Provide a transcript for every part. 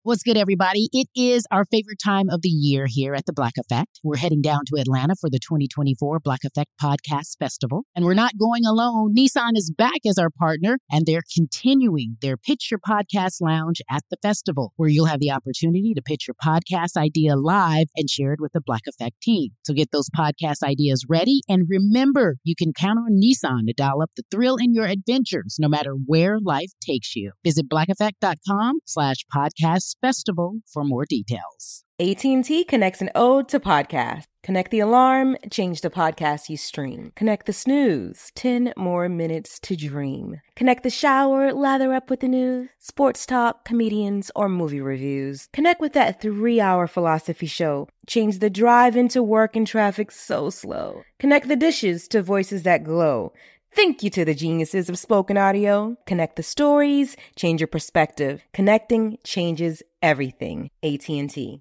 What's good, everybody? It is our favorite time of the year here at the Black Effect. We're heading down to Atlanta for the 2024 Black Effect Podcast Festival. And we're not going alone. Nissan is back as our partner, and they're continuing their Pitch Your Podcast Lounge at the festival, where you'll have the opportunity to pitch your podcast idea live and share it with the Black Effect team. So get those podcast ideas ready. And remember, you can count on Nissan to dial up the thrill in your adventures, no matter where life takes you. Visit blackeffect.com/podcast festival for more details. AT&T connects an ode to podcast. Connect the alarm, change the podcast you stream. Connect the snooze, 10 more minutes to dream. Connect the shower, lather up with the news, sports talk, comedians, or movie reviews. Connect with that 3-hour philosophy show. Change the drive into work and traffic so slow. Connect the dishes to voices that glow. Thank you to the geniuses of spoken audio. Connect the stories, change your perspective. Connecting changes everything. AT&T.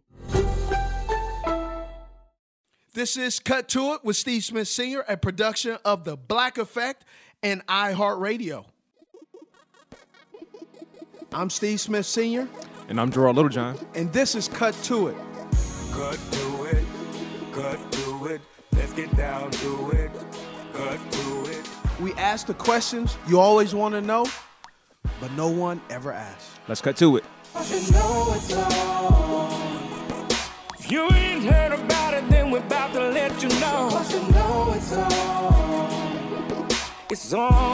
This is Cut to It with Steve Smith Sr., a production of The Black Effect and iHeartRadio. I'm Steve Smith Sr. And I'm Gerard Littlejohn. And this is Cut to It. Cut to it, cut to it. Let's get down to it. Cut to it. We ask the questions you always want to know, but no one ever asks. Let's cut to it. You know it's on. If you ain't heard about it, then we're about to let you know. Cause you know it's on. It's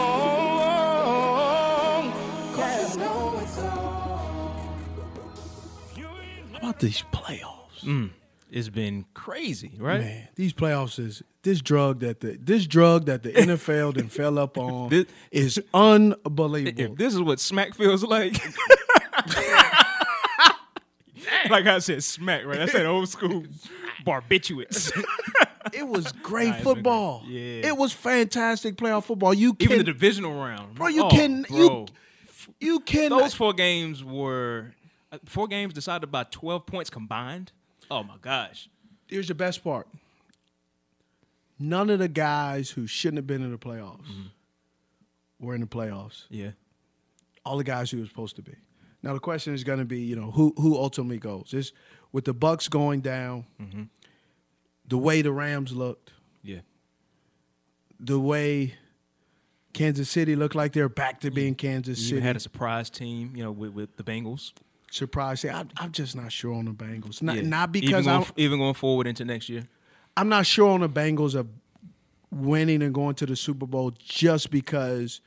on. Cause you know it's on. How about these playoffs? It's been crazy, right? Man, these playoffs is this drug that the NFL then fell up on is unbelievable. If this is what smack feels like. Like I said, smack, right? That's that old school barbiturates. It was great Nah, it's been football. great. Yeah. It was fantastic playoff football. You Even can, the divisional round. bro. You Oh, can bro. you can. Those 4 games were 4 games decided by 12 points combined. Oh my gosh. Here's the best part. None of the guys who shouldn't have been in the playoffs were in the playoffs. Yeah. All the guys who were supposed to be. Now the question is going to be, who ultimately goes. This with the Bucks going down, the way the Rams looked, Yeah. the way Kansas City looked like they're back to being Kansas You City. even had a surprise team, with the Bengals. Surprise! I'm just not sure on the Bengals. Not, Yeah. not because even going forward into next year. I'm not sure on the Bengals of winning and going to the Super Bowl just because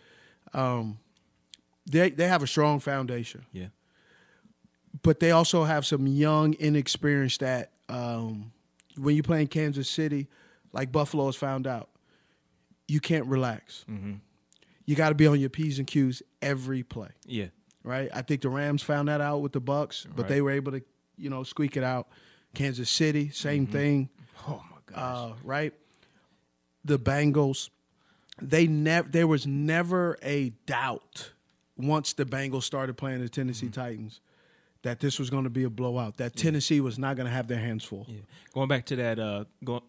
they have a strong foundation. Yeah. But they also have some young, inexperienced that when you play in Kansas City, like Buffalo has found out, you can't relax. Mm-hmm. You got to be on your P's and Q's every play. Yeah. Right? I think the Rams found that out with the Bucks, but they were able to, squeak it out. Kansas City, same thing. Oh my gosh. Right? The Bengals, there was never a doubt once the Bengals started playing the Tennessee Titans that this was going to be a blowout. That Tennessee was not going to have their hands full. Yeah. Going back to that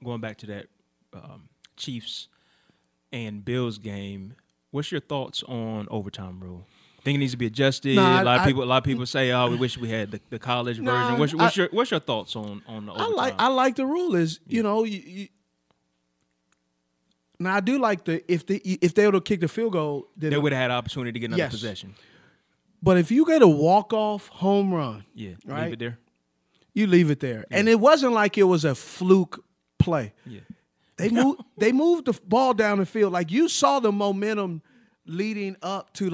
Chiefs and Bills game, what's your thoughts on overtime rule? Think it needs to be adjusted. Nah, a lot of people say, "Oh, we wish we had the college version." What's your thoughts on the overtime? I like the rule is now I do like if they would have kicked the field goal, then they would have had an opportunity to get another Yes. possession. But if you get a walk-off home run, Leave it there. you leave it there. And it wasn't like it was a fluke play. Yeah. They moved the ball down the field. Like you saw the momentum leading up to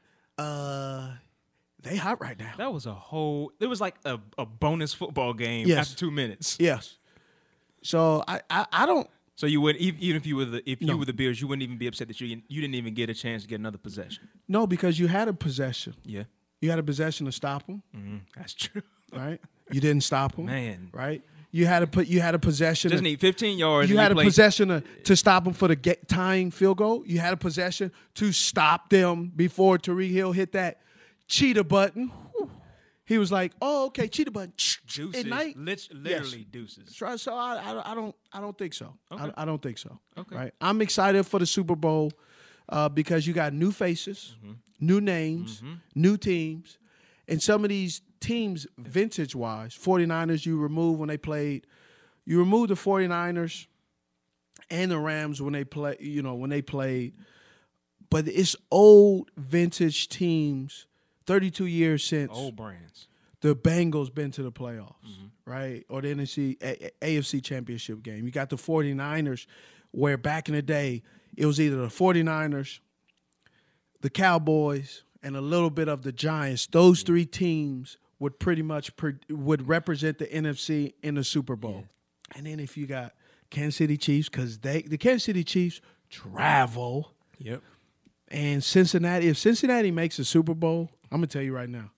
they hot right now. That was it was like a bonus football game Yes. after 2 minutes. Yes. So I don't. So you would even if you were the Bears, you wouldn't even be upset that you didn't even get a chance to get another possession. No, because you had a possession. Yeah. You had a possession to stop them. That's true. Right. You didn't stop them. Man. Right. You had a possession. Just need 15 yards. You and had a play- possession to stop them for the tying field goal. You had a possession to stop them before Tariq Hill hit that cheetah button. He was like, "Oh, okay, cheetah button." Deuces. At night? Literally deuces. So I don't think so. Okay. I don't think so. Okay. Right. I'm excited for the Super Bowl because you got new faces, new names, new teams, and some of these teams vintage-wise, 49ers you remove when they played. You remove the 49ers and the Rams when they play, when they played. But it's old vintage teams, 32 years since Old brands. the Bengals been to the playoffs, right? Or the AFC championship game. You got the 49ers where back in the day, it was either the 49ers, the Cowboys, and a little bit of the Giants. Those three teams would pretty much would represent the NFC in the Super Bowl. Yeah. And then if you got Kansas City Chiefs, because the Kansas City Chiefs travel. Yep. And Cincinnati, if Cincinnati makes a Super Bowl, I'm going to tell you right now,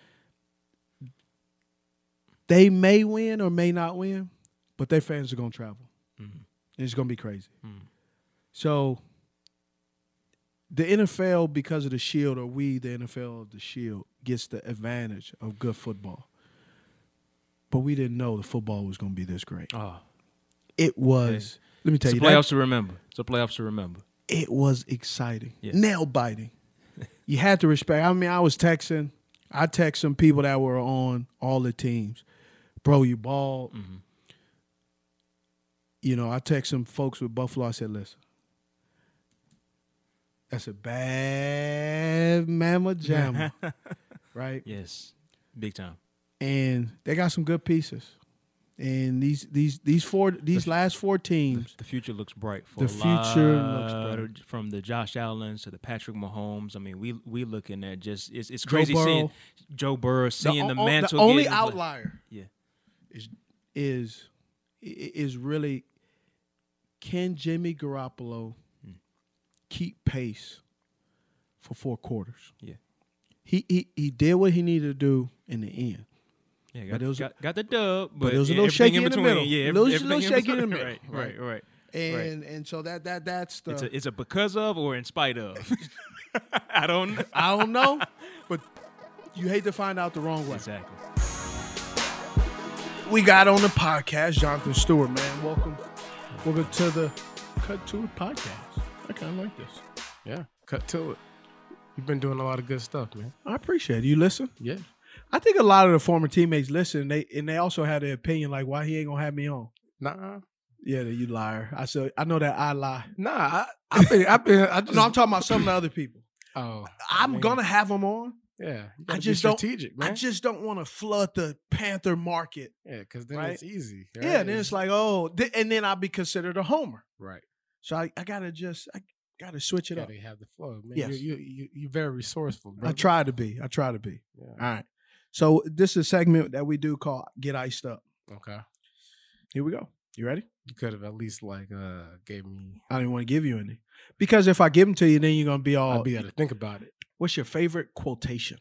they may win or may not win, but their fans are going to travel. Mm-hmm. And it's going to be crazy. Mm-hmm. So the NFL, because of the Shield, or the NFL of the Shield, gets the advantage of good football. But we didn't know the football was going to be this great. Oh. It was. Hey. Let me tell you. It's playoffs to remember. It's a playoffs to remember. It was exciting. Yeah. Nail biting. You had to respect. I mean, I text some people that were on all the teams. Bro, you balled. Mm-hmm. I text some folks with Buffalo. I said, listen, that's a bad mamma jamma. Right? Yes. Big time. And they got some good pieces. And these last four teams, the future looks bright. From the Josh Allens to the Patrick Mahomes. I mean, we looking at just it's crazy seeing Joe Burrow seeing the mantle. The only outlier, yeah, is really, can Jimmy Garoppolo keep pace for 4 quarters? Yeah, he did what he needed to do in the end. Yeah, got the dub, but it was a little shaky in the middle. Yeah, a little shaky in the middle. Right. And so that's the. It's a because of or in spite of. I don't know, but you hate to find out the wrong way. Exactly. We got on the podcast Jonathan Stewart, man. Welcome to the Cut to It podcast. I kind of like this. Yeah, cut to it. You've been doing a lot of good stuff, man. I appreciate it. You listen? Yeah. I think a lot of the former teammates listen, and they also have their opinion, like, why he ain't gonna have me on? Nah. Yeah, you liar. I know that I lie. Nah, I'm talking about some of the other people. Oh, I'm gonna have them on. Yeah, I just don't. Strategic, man. I just don't want to flood the Panther market. Yeah, because then it's easy. Right? Yeah, then it's like, and then I'll be considered a homer. Right. So I gotta switch it up. Gotta have the flow. Man. Yes. You're very resourceful, bro. I try to be. Yeah. All right. So this is a segment that we do called Get Iced Up. Okay. Here we go. You ready? You could have at least gave me. I don't even want to give you any. Because if I give them to you, then you're going to be all. I'll be able to think about it. What's your favorite quotation?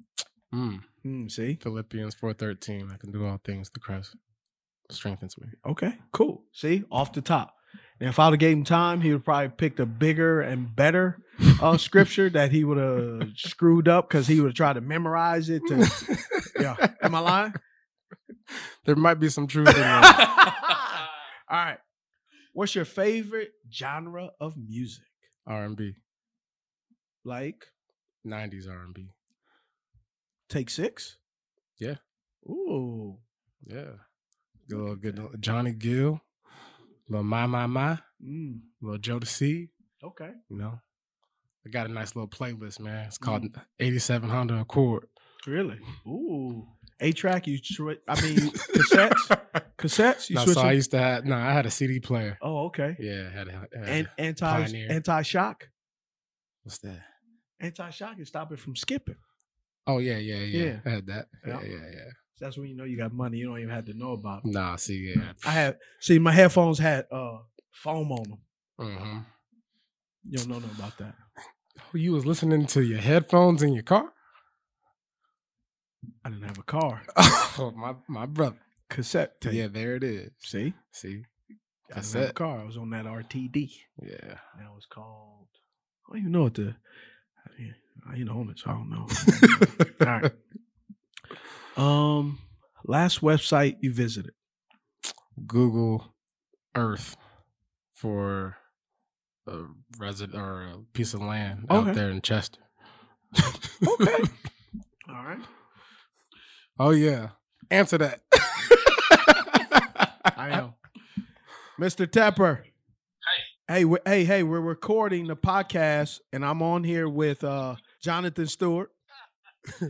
See? Philippians 4:13. I can do all things through Christ strengthens me. Okay, cool. See? Off the top. And if I would have gave him time, he would probably picked a bigger and better scripture that he would have screwed up because he would have tried to memorize it. Yeah. Am I lying? There might be some truth in there. All right. What's your favorite genre of music? R&B. Like? 90s R&B. Take 6? Yeah. Ooh. Yeah. Good Johnny Gill. Little My. Little Jodeci. Okay. I got a nice little playlist, man. It's called 87 Honda Accord. Really? Ooh. 8-track, cassettes? Cassettes? I used to have, I had a CD player. Oh, okay. Yeah, I had and anti-shock? What's that? Anti-shock is stop it from skipping. Oh, yeah. I had that. Yeah. That's when you know you got money. You don't even have to know about it. Nah, my headphones had foam on them. Mm-hmm. You don't know nothing about that. Oh, you was listening to your headphones in your car? I didn't have a car. Oh, my brother. Cassette tape. Yeah, there it is. See? I didn't have a car. I was on that RTD. Yeah. That was called, I don't even know what I ain't on it, so I don't know. All right. Last website you visited? Google Earth for a piece of land out there in Chester. Okay. All right. Oh yeah. Answer that. I am. Mr. Tepper. Hey, we're recording the podcast, and I'm on here with Jonathan Stewart. Am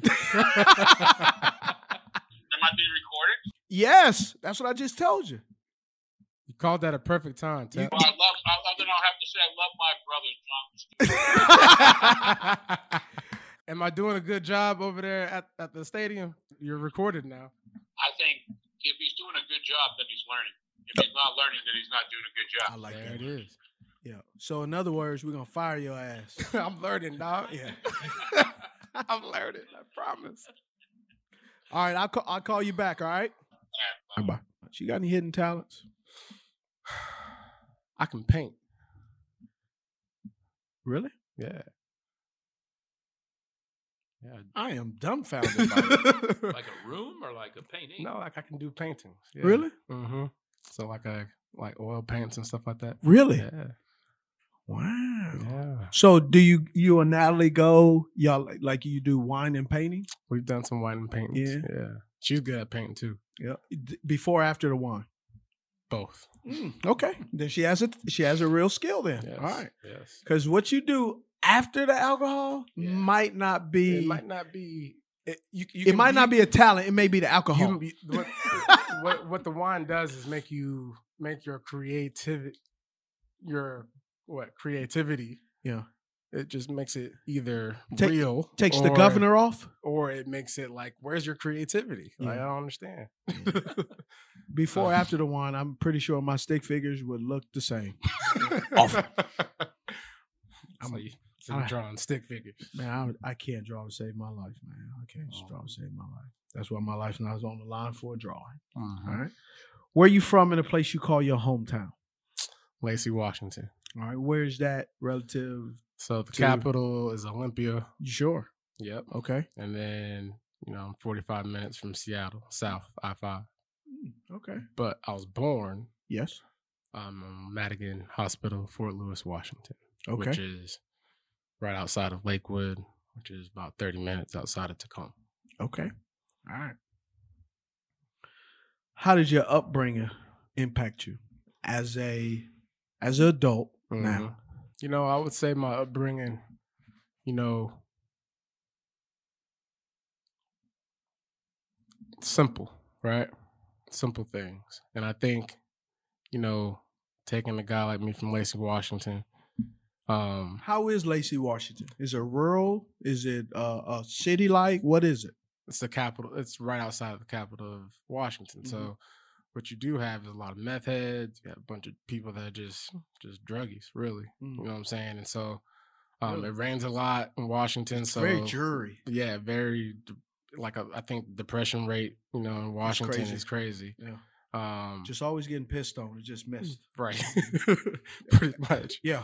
I being recorded? Yes, that's what I just told you. You called that a perfect time, Tep. Well, then I'll have to say I love my brother, Jonathan. Am I doing a good job over there at the stadium? You're recorded now. I think if he's doing a good job, then he's learning. If he's not learning, then he's not doing a good job. I like There that. it is. Yeah. So in other words, we're gonna fire your ass. I'm learning, dog. Yeah. I'm learning. I promise. All right, I'll call you back. All right. Bye. You got any hidden talents? I can paint. Really? Yeah. Yeah. I am dumbfounded by it. Like a room or like a painting? No, like I can do paintings. Yeah. Really? Mm-hmm. So like oil paints and stuff like that. Really? Yeah. Wow. Yeah. So do you and Natalie go, y'all like you do wine and painting? We've done some wine and paintings. Yeah. Yeah. She's good at painting too. Yeah. Before or after the wine? Both. Okay. Then she has a real skill then. Yes. All right. Yes. Because what you do after the alcohol might not be. It might not be. It might not be a talent. It may be the alcohol. What the wine does is make your creativity. Creativity. Yeah. It just makes it either real. Takes or, the governor off. Or it makes it like, where's your creativity? Yeah. Like, I don't understand. Before or after the wine, I'm pretty sure my stick figures would look the same. Awful. So you're drawing stick figures. Man, I can't draw to save my life, man. I can't draw to save my life. That's why my life's not on the line for a drawing. Mm-hmm. All right. Where you from in a place you call your hometown? Lacey, Washington. All right. Where's that relative? So the capital is Olympia. You sure? Yep. Okay. And then, I'm 45 minutes from Seattle, South I-5. Okay. But I was born. Yes. Madigan Hospital, Fort Lewis, Washington. Okay. Which is right outside of Lakewood, which is about 30 minutes outside of Tacoma. Okay. All right. How did your upbringing impact you as an adult now? I would say my upbringing, simple, right? Simple things. And I think, taking a guy like me from Lacey, Washington. How is Lacey, Washington? Is it rural? Is it a city like? What is it? It's the capital. It's right outside of the capital of Washington. Mm-hmm. So what you do have is a lot of meth heads. You have a bunch of people that are just druggies, really. Mm-hmm. You know what I'm saying? And so it rains a lot in Washington. So very jury. Yeah, very I think depression rate, in Washington is crazy. Yeah. Just always getting pissed on. It just missed. Right. Pretty much. Yeah.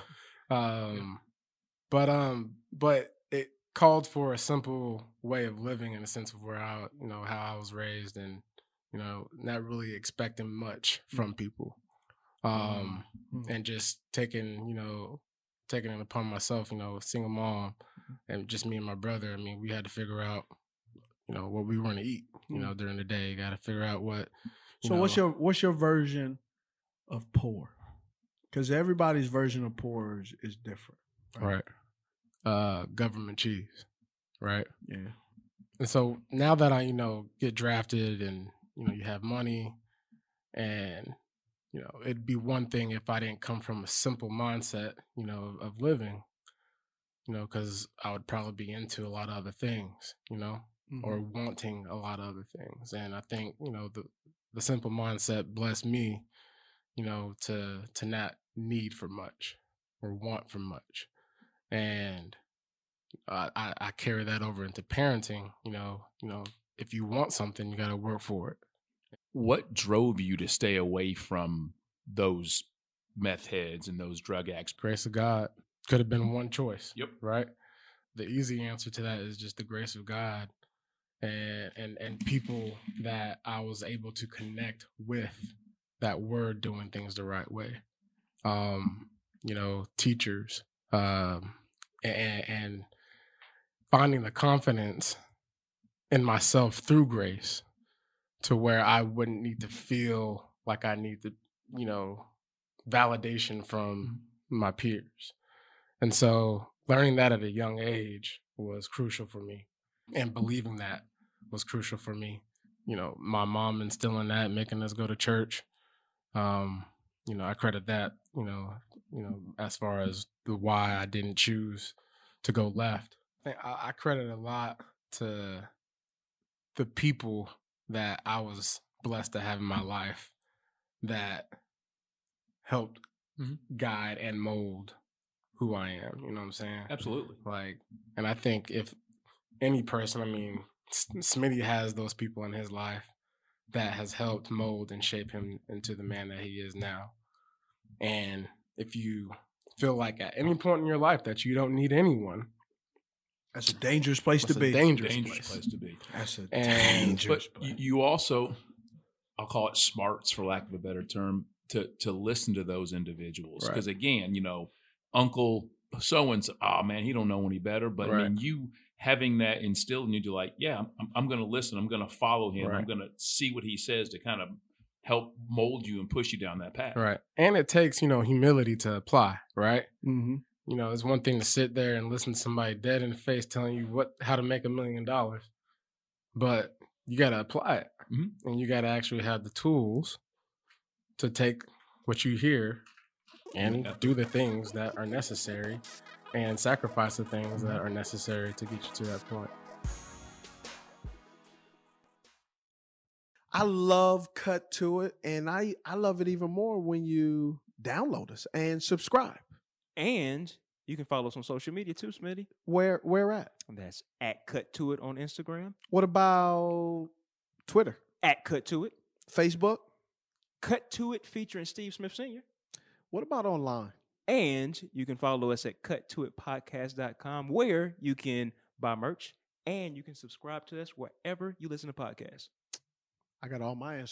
But it called for a simple way of living in the sense of how I was raised and, not really expecting much from people. And just taking it upon myself, a single mom and just me and my brother. I mean, we had to figure out, what we were going to eat, during the day. Got to figure out what. So what's your version of poor? Because everybody's version of poor is different. Right. Government cheese. Right. Yeah. And so now that I, get drafted and, you have money and, it'd be one thing if I didn't come from a simple mindset, of living, because I would probably be into a lot of other things, or wanting a lot of other things. And I think, the simple mindset blessed me, to not need for much or want for much. And I carry that over into parenting, if you want something, you got to work for it. What drove you to stay away from those meth heads and those drug addicts? Grace of God. Could have been one choice. Yep. Right? The easy answer to that is just the grace of God and people that I was able to connect with that were doing things the right way. Teachers, and finding the confidence in myself through grace to where I wouldn't need to feel like I need to, validation from my peers. And so learning that at a young age was crucial for me, and believing that was crucial for me. My mom instilling that, making us go to church. I credit that, as far as the why I didn't choose to go left. I credit a lot to the people that I was blessed to have in my life that helped guide and mold who I am. You know what I'm saying? Absolutely. And I think if any person, Smitty has those people in his life that has helped mold and shape him into the man that he is now. And if you feel like at any point in your life that you don't need anyone, that's a dangerous place to be. Dangerous place to be. That's a dangerous place. But you also, I'll call it smarts for lack of a better term, to listen to those individuals. Because again, Uncle so-and-so, oh man, he don't know any better. But you having that instilled in you to I'm going to listen. I'm going to follow him. I'm going to see what he says to kind of help mold you and push you down that path. Right. And it takes, humility to apply, right? Mm-hmm. It's one thing to sit there and listen to somebody dead in the face telling you how to make $1 million, but you got to apply it. Mm-hmm. And you got to actually have the tools to take what you hear and do the things that are necessary and sacrifice the things that are necessary to get you to that point. I love Cut to It, and I love it even more when you download us and subscribe. And you can follow us on social media too, Smitty. Where at? That's at Cut to It on Instagram. What about Twitter? At Cut to It. Facebook? Cut to It featuring Steve Smith Sr. What about online? And you can follow us at cuttoitpodcast.com, where you can buy merch and you can subscribe to us wherever you listen to podcasts. I got all my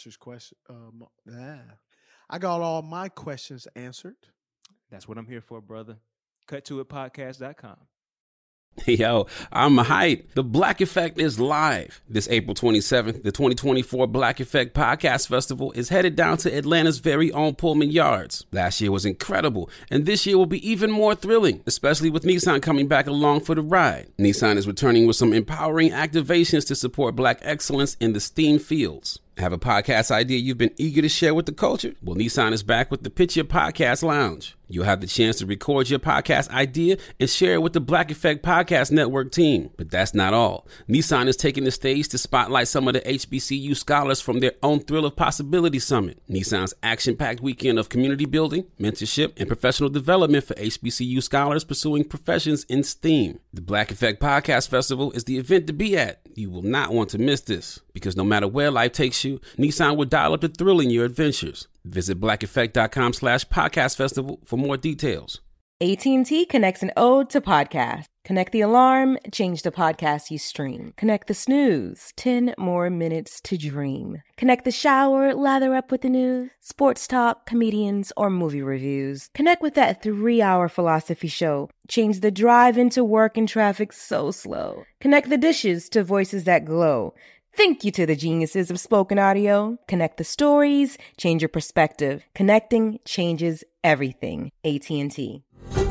I got all my questions answered. That's what I'm here for, brother. Cuttoitpodcast.com. Yo, I'm hyped. The Black Effect is live. This April 27th, the 2024 Black Effect Podcast Festival is headed down to Atlanta's very own Pullman Yards. Last year was incredible, and this year will be even more thrilling, especially with Nissan coming back along for the ride. Nissan is returning with some empowering activations to support Black excellence in the STEAM fields. Have a podcast idea you've been eager to share with the culture? Well, Nissan is back with the Pitch Your Podcast Lounge. You'll have the chance to record your podcast idea and share it with the Black Effect Podcast Network team. But that's not all. Nissan is taking the stage to spotlight some of the HBCU scholars from their own Thrill of Possibility Summit, Nissan's action-packed weekend of community building, mentorship, and professional development for HBCU scholars pursuing professions in STEAM. The Black Effect Podcast Festival is the event to be at. You will not want to miss this, because no matter where life takes you, Nissan will dial up the thrill in your adventures. Visit blackeffect.com/podcast festival for more details. AT&T connects an ode to podcast. Connect the alarm, change the podcast you stream. Connect the snooze, 10 more minutes to dream. Connect the shower, lather up with the news, sports talk, comedians, or movie reviews. Connect with that 3-hour philosophy show. Change the drive into work and traffic so slow. Connect the dishes to voices that glow. Thank you to the geniuses of spoken audio. Connect the stories, change your perspective. Connecting changes everything. AT&T.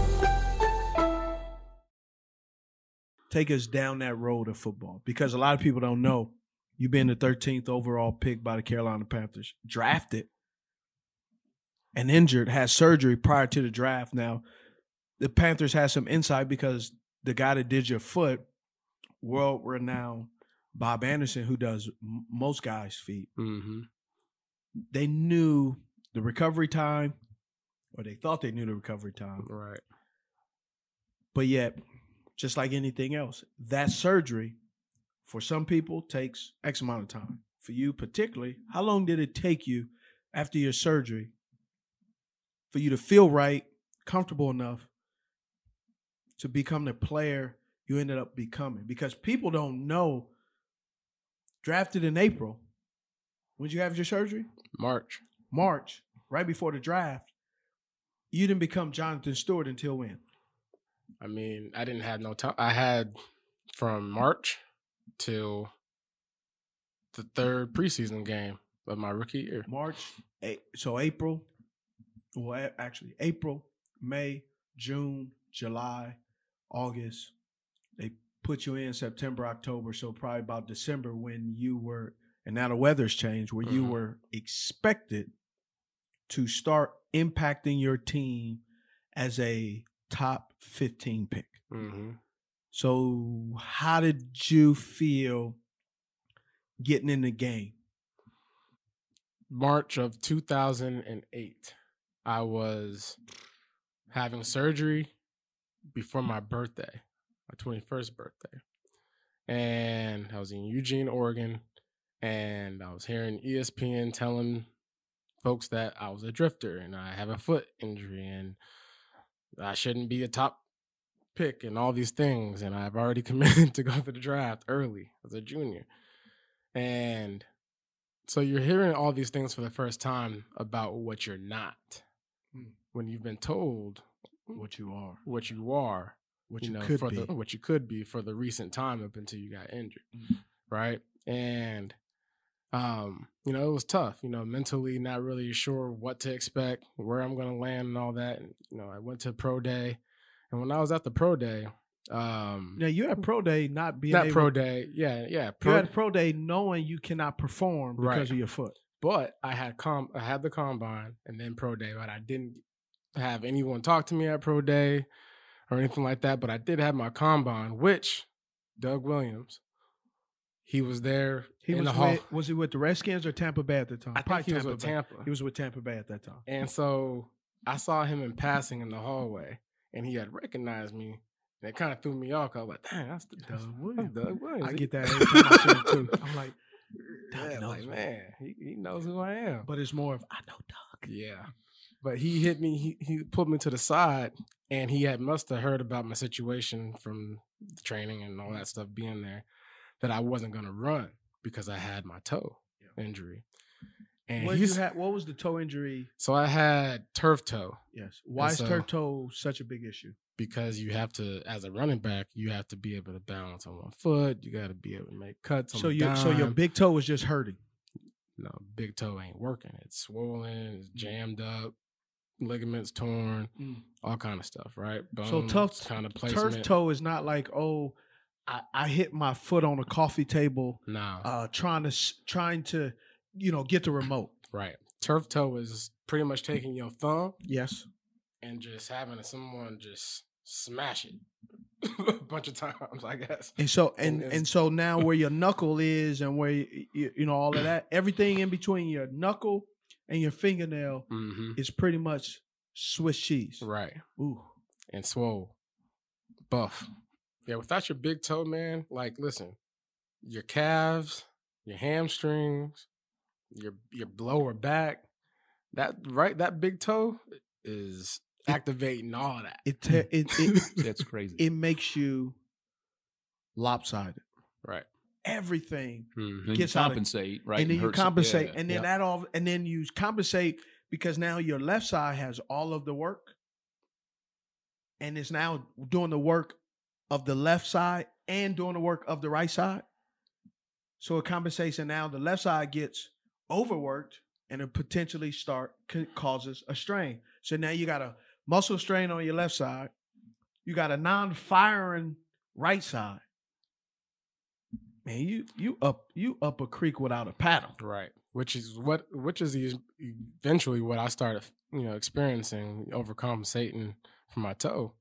Take us down that road of football, because a lot of people don't know you've been the 13th overall pick by the Carolina Panthers, drafted and injured, had surgery prior to the draft. Now, the Panthers had some insight because the guy that did your foot, world-renowned Bob Anderson, who does most guys' feet, they knew the recovery time, or they thought they knew the recovery time. Right. But yet, just like anything else, that surgery for some people takes X amount of time. For you particularly, how long did it take you after your surgery for you to feel right, comfortable enough to become the player you ended up becoming? Because people don't know, drafted in April. When did you have your surgery? March, right before the draft. You didn't become Jonathan Stewart until when? I mean, I didn't have no time. I had from March till the third preseason game of my rookie year. April, April, May, June, July, August. They put you in September, October, so probably about December when you were, and now the weather's changed, where you were expected to start impacting your team as a top 15 pick. Mm-hmm. So how did you feel getting in the game? March of 2008, I was having surgery before my birthday, my 21st birthday. And I was in Eugene, Oregon, and I was hearing ESPN telling folks that I was a drifter and I have a foot injury and I shouldn't be a top pick and all these things. And I've already committed to go to the draft early as a junior. And so you're hearing all these things for the first time about what you're not, when you've been told what you are, what you could be for the recent time up until you got injured, right? And it was tough, mentally not really sure what to expect, where I'm going to land and all that. And, I went to pro day, and when I was at the pro day, now you had pro day not being able, pro day, yeah. You had pro day knowing you cannot perform because of your foot. But I had the combine and then pro day, but I didn't have anyone talk to me at pro day or anything like that. But I did have my combine, which Doug Williams, he was there. Was he with the Redskins or Tampa Bay at the time? I think he was with Tampa. He was with Tampa Bay at that time. And so I saw him in passing in the hallway, and he had recognized me. And it kind of threw me off. I was like, dang, that's Doug Williams. I get that every time I see him too. I'm like, Doug knows man, he knows who I am. But it's more of, I know Doug. Yeah. But he hit me, he pulled me to the side, and he must have heard about my situation from the training and all that stuff being there, that I wasn't going to run because I had my toe injury. And what was the toe injury? So I had turf toe. Yes. Why is turf toe such a big issue? Because you have to, as a running back, you have to be able to balance on one foot. You got to be able to make cuts on the dime. So your big toe was just hurting? No, big toe ain't working. It's swollen. It's jammed up. Ligaments torn. All kind of stuff, right? Bones, so turf toe is not like, I hit my foot on a coffee table. No. Trying to get the remote. Right. Turf toe is pretty much taking your thumb. Yes. And just having someone just smash it a bunch of times, I guess. And so now where your knuckle is and where all of that, everything in between your knuckle and your fingernail is pretty much Swiss cheese. Right. Ooh. And swole. Buff. Yeah, without your big toe, man, like, listen, your calves, your hamstrings, your lower back, that big toe is activating all that. That's crazy. It makes you lopsided. Right. Everything gets compensate, right? And then you compensate, and then you compensate because now your left side has all of the work, and it's now doing the work of the left side and doing the work of the right side. So it compensates, and now the left side gets overworked, and it potentially causes a strain. So now you got a muscle strain on your left side, you got a non-firing right side. Man, you up a creek without a paddle. Right. Which is eventually what I started, experiencing, overcompensating for my toe.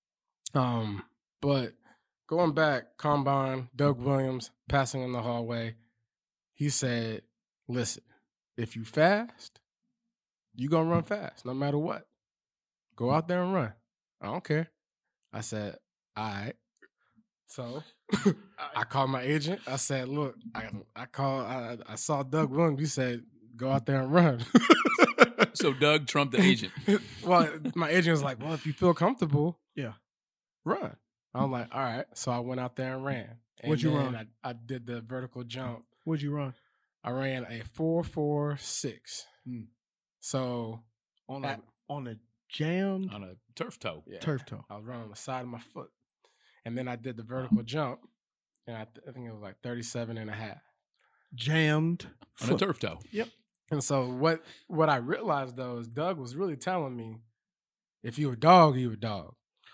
But going back, combine, Doug Williams passing in the hallway, he said, listen, if you fast, you gonna run fast no matter what. Go out there and run. I don't care. I said, all right. So I called my agent. I said, look, I saw Doug Williams. He said, go out there and run. So Doug trumped the agent. Well, my agent was like, well, if you feel comfortable, yeah, run. I'm like, all right. So I went out there and ran. What'd you run? I did the vertical jump. What'd you run? I ran a 4.46. So on a jammed on a turf toe. Yeah, turf toe. I was running on the side of my foot. And then I did the vertical jump, and I think it was like 37 and a half. jammed on a turf toe. Yep. And so what I realized though is Doug was really telling me, if you a dog, you a dog.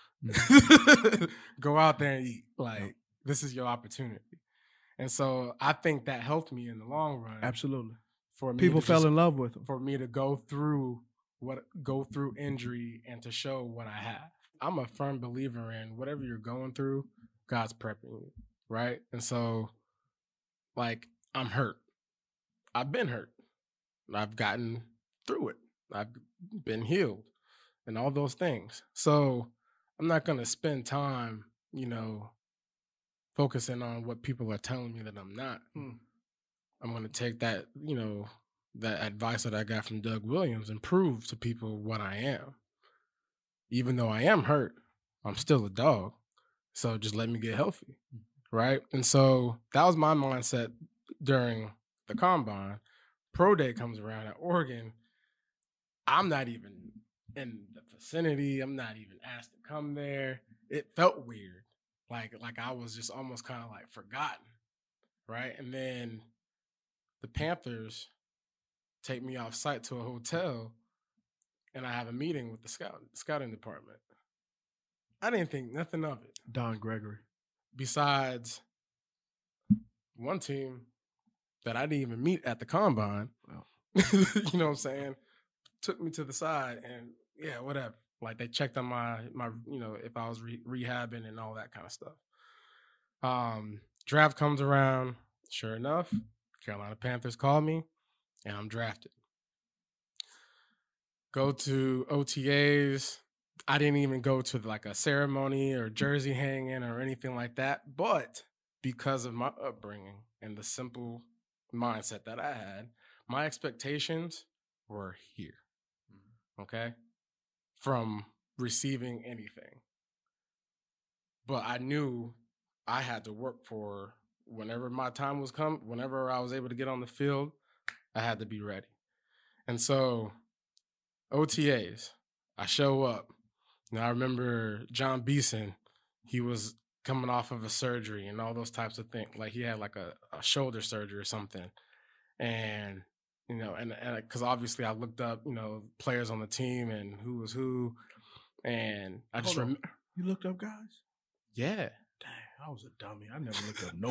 Go out there and eat. Like, this is your opportunity. And so I think that helped me in the long run. Absolutely. For me people fell in love with him. For me to go through injury and to show what I have. I'm a firm believer in whatever you're going through, God's prepping you, right? And so, like, I'm hurt. I've been hurt. I've gotten through it. I've been healed and all those things. So I'm not going to spend time, focusing on what people are telling me that I'm not. I'm going to take that, that advice that I got from Doug Williams and prove to people what I am. Even though I am hurt, I'm still a dog. So just let me get healthy, right? And so that was my mindset during the combine. Pro Day comes around at Oregon. I'm not even in the vicinity. I'm not even asked to come there. It felt weird. Like I was just almost kind of like forgotten, right? And then the Panthers take me off site to a hotel, and I have a meeting with the scouting department. I didn't think nothing of it. Don Gregory. Besides one team that I didn't even meet at the combine. Wow. You know what I'm saying? Took me to the side and yeah, whatever. Like they checked on my if I was rehabbing and all that kind of stuff. Draft comes around. Sure enough, Carolina Panthers call me and I'm drafted. Go to OTAs. I didn't even go to like a ceremony or jersey hanging or anything like that. But because of my upbringing and the simple mindset that I had, my expectations were here. Okay? From receiving anything. But I knew I had to work for whenever my time was come, whenever I was able to get on the field, I had to be ready. And so OTAs, I show up. Now I remember John Beeson, he was coming off of a surgery and all those types of things. Like he had like a shoulder surgery or something. And, and because obviously I looked up, players on the team and who was who. And I just remember. You looked up guys? Yeah. Dang, I was a dummy. I never looked up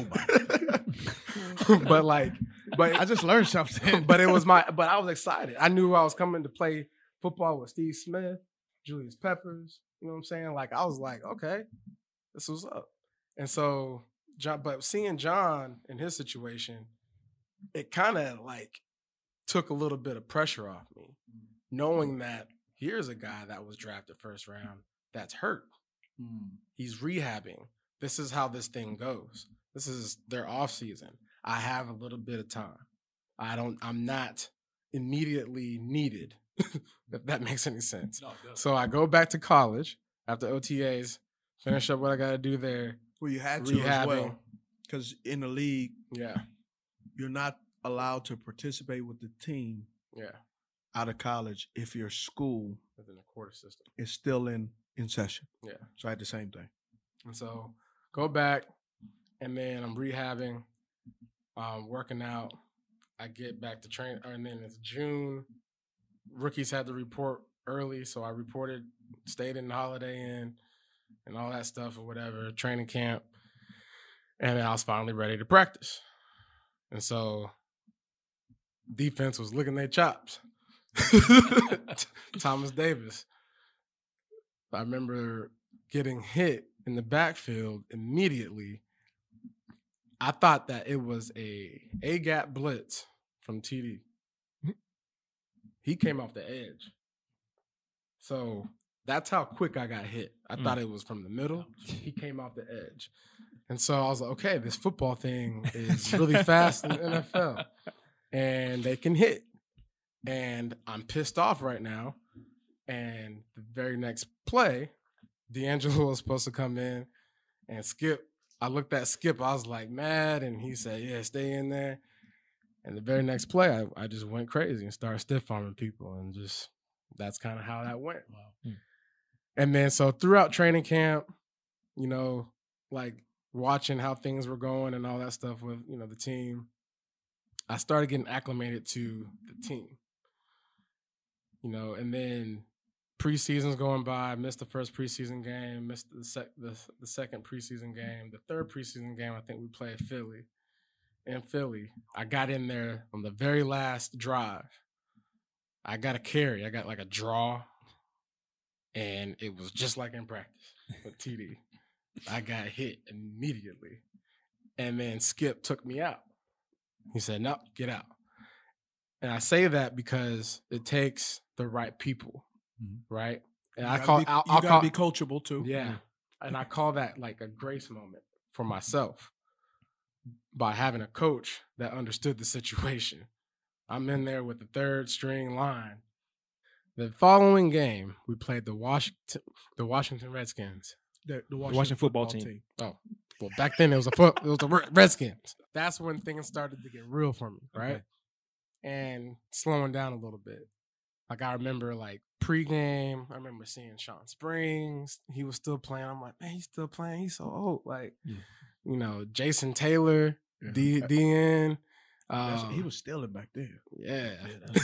nobody. but I just learned something. But I was excited. I knew I was coming to play football with Steve Smith, Julius Peppers. You know what I'm saying? Like, I was like, okay, this was up. And so, but seeing John in his situation, it kind of like took a little bit of pressure off me, knowing that here's a guy that was drafted first round that's hurt. He's rehabbing. This is how this thing goes. This is their off season. I have a little bit of time. I'm not immediately needed, if that makes any sense. No, so I go back to college after OTAs, finish up what I got to do there. Well, you had to as well, because in the league, you're not allowed to participate with the team out of college if your school within the quarter system is still in session. Yeah. So I had the same thing. And so go back, and then I'm rehabbing, working out. I get back to train, and then it's June. Rookies had to report early, so I reported, stayed in the Holiday Inn and all that stuff or whatever, training camp. And then I was finally ready to practice. And so defense was licking their chops. Thomas Davis. I remember getting hit in the backfield immediately. I thought that it was a gap blitz from TD. He came off the edge. So that's how quick I got hit. I thought it was from the middle. He came off the edge. And so I was like, okay, this football thing is really fast in the NFL. And they can hit. And I'm pissed off right now. And the very next play, D'Angelo was supposed to come in and Skip. I looked at Skip. I was like mad. And he said, yeah, stay in there. And the very next play, I just went crazy and started stiff-arming people. And just that's kind of how that went. Wow. And then so throughout training camp, like watching how things were going and all that stuff with, the team, I started getting acclimated to the team. You know, and then preseason's going by. I missed the first preseason game. Missed the second preseason game. The third preseason game, I think we played Philly. In Philly, I got in there on the very last drive. I got a carry. I got like a draw, and it was just like in practice with TD. I got hit immediately, and then Skip took me out. He said, "No, get out." And I say that because it takes the right people, right? And you gotta be coachable too. Yeah, and I call that like a grace moment for myself by having a coach that understood the situation. I'm in there with the third string line. The following game, we played the Washington Redskins, the Washington football team. Oh, well, back then it was the Redskins. That's when things started to get real for me, right? Okay. And slowing down a little bit. Like I remember like pregame, I remember seeing Sean Springs. He was still playing. I'm like, man, he's still playing. He's so old. Like, you know, Jason Taylor, DN. He was stealing back then. Yeah.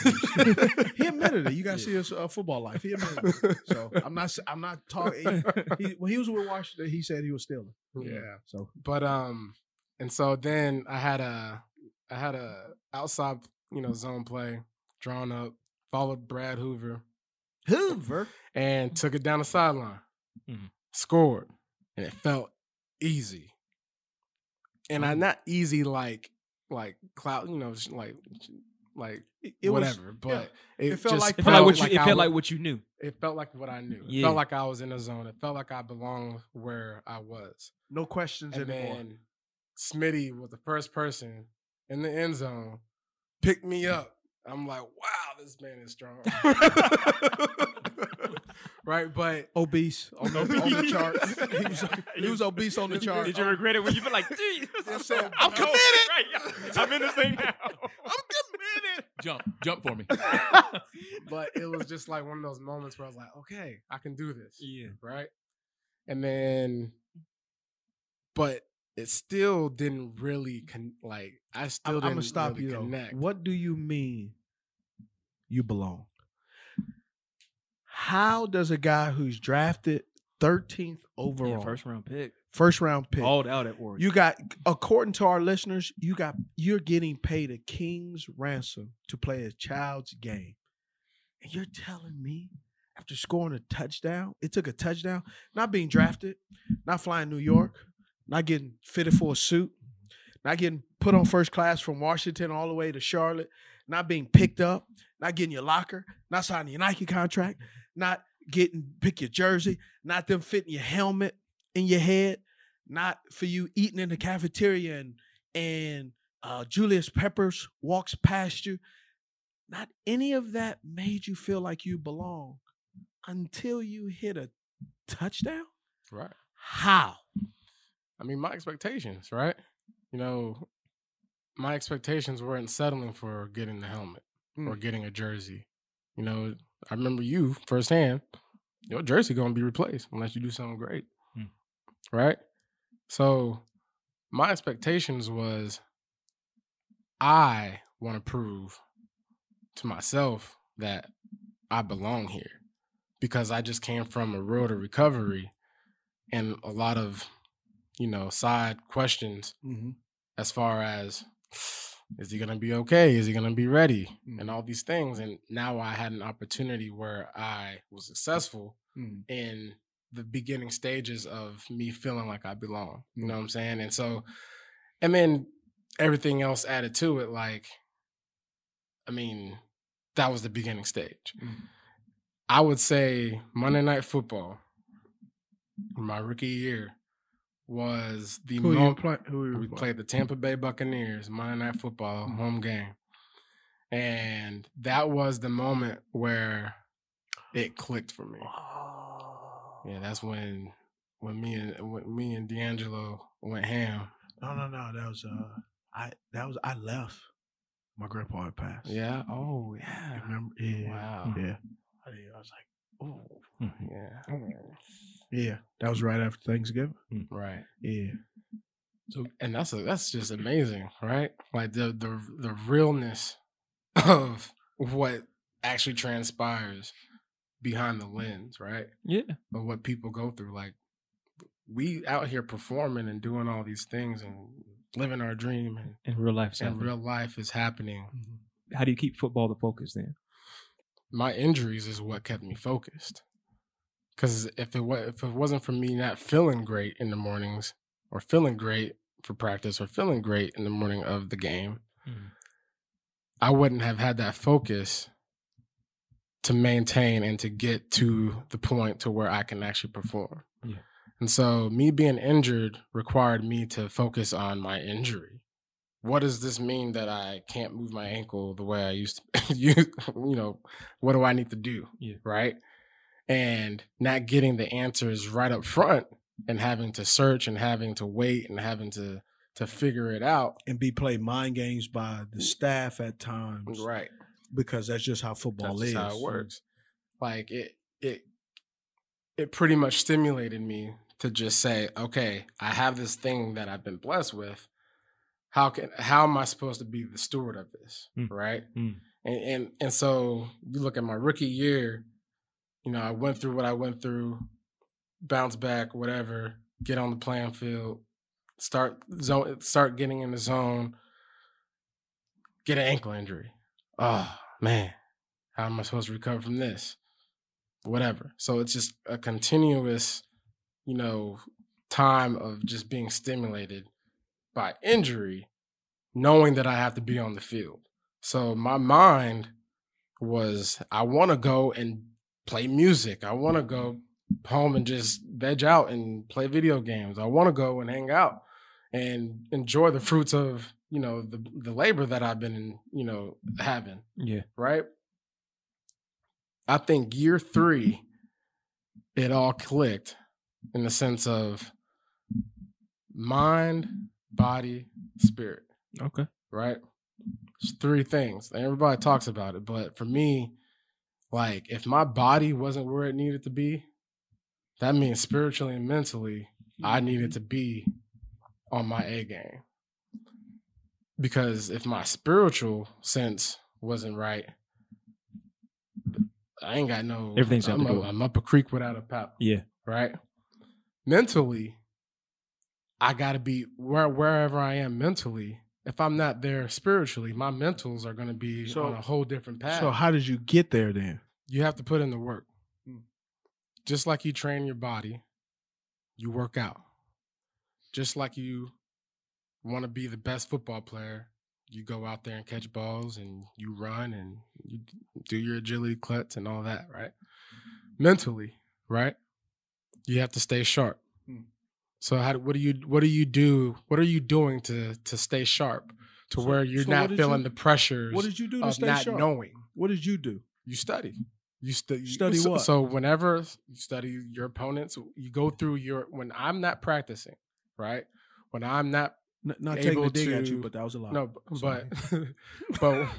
He admitted it. You guys see his football life. He admitted it. So I'm not talking. When he was with Washington, he said he was stealing. Yeah. So, but and so then I had a outside, you know, zone play drawn up, followed Brad Hoover, and took it down the sideline, scored, and it felt easy. And I not easy like cloud, you know, like it whatever. Was, but it felt like what you knew. It felt like what I knew. Yeah. It felt like I was in a zone. It felt like I belonged where I was. No questions and anymore. Then Smitty was the first person in the end zone, picked me up. I'm like, wow, this man is strong. Right, but obese on the charts. He was obese on the charts. Did you regret it when you feel like, dude, I'm committed. Right, I'm in this thing now. I'm committed. Jump for me. But it was just like one of those moments where I was like, okay, I can do this. Yeah. Right. And then, but it still didn't really I still didn't. I'm gonna stop really you though. connect. What do you mean you belong? How does a guy who's drafted 13th overall, first round pick, balled out at Oregon? You got, according to our listeners, you're getting paid a king's ransom to play a child's game, and you're telling me after scoring a touchdown, it took a touchdown, not being drafted, not flying New York, not getting fitted for a suit, not getting put on first class from Washington all the way to Charlotte, not being picked up, not getting your locker, not signing your Nike contract, not pick your jersey, not them fitting your helmet in your head, not for you eating in the cafeteria and Julius Peppers walks past you. Not any of that made you feel like you belong until you hit a touchdown. Right. How? I mean, my expectations, right? You know, my expectations weren't settling for getting the helmet or getting a jersey. You know, I remember you firsthand, your jersey going to be replaced unless you do something great. Right? So my expectations was I want to prove to myself that I belong here because I just came from a road of recovery and a lot of, you know, side questions as far as, is he going to be okay? Is he going to be ready? And all these things. And now I had an opportunity where I was successful in the beginning stages of me feeling like I belong. You know what I'm saying? And so, and then everything else added to it. Like, I mean, that was the beginning stage. I would say Monday Night Football, my rookie year, was the moment we played the Tampa Bay Buccaneers, Monday Night Football, home game. And that was the moment where it clicked for me. Yeah, that's when me and D'Angelo went ham. No. I left. My grandpa had passed. Yeah. Oh, yeah. Remember? Yeah. Wow. Yeah. I was like, oh. Yeah. Yeah. That was right after Thanksgiving. Right. Yeah. And that's just amazing, right? Like the realness of what actually transpires behind the lens, right? Yeah. Of what people go through. Like, we out here performing and doing all these things and living our dream, and real life is happening. How do you keep football the focus then? My injuries is what kept me focused. Because if it wasn't for me not feeling great in the mornings, or feeling great for practice, or feeling great in the morning of the game, I wouldn't have had that focus to maintain and to get to the point to where I can actually perform. Yeah. And so me being injured required me to focus on my injury. What does this mean that I can't move my ankle the way I used to? What do I need to do? Yeah. Right? And not getting the answers right up front and having to search and having to wait and having to figure it out. And be played mind games by the staff at times. Right. Because that's just how football is. That's how it works. Like it pretty much stimulated me to just say, okay, I have this thing that I've been blessed with. How am I supposed to be the steward of this? Right. And so you look at my rookie year, I went through what I went through, bounce back, whatever, get on the playing field, start getting in the zone, get an ankle injury. Oh man, how am I supposed to recover from this? Whatever. So it's just a continuous, time of just being stimulated by injury, knowing that I have to be on the field. So my mind was, I want to go and play music. I want to go home and just veg out and play video games. I want to go and hang out and enjoy the fruits of, the labor that I've been, having. Yeah. Right. I think year 3, it all clicked in the sense of mind, body, spirit. Okay. Right. It's 3 things. Everybody talks about it. But for me, like, if my body wasn't where it needed to be, that means spiritually and mentally, I needed to be on my A game. Because if my spiritual sense wasn't right, I ain't got no. Everything's I'm up a creek without a paddle. Yeah. Right. Mentally, I got to be wherever I am mentally. If I'm not there spiritually, my mentals are going to be on a whole different path. So how did you get there then? You have to put in the work. Just like you train your body, you work out. Just like you want to be the best football player, you go out there and catch balls and you run and you do your agility cuts and all that, right? Mentally, right? You have to stay sharp. So what do you do? What are you doing to stay sharp where you're not feeling the pressures? What did you do to stay not sharp? knowing? What did you do? You study. Study what? So whenever you study your opponents, you go through when I'm not practicing, right? When I'm not taking a dig at you, but that was a lot. No, but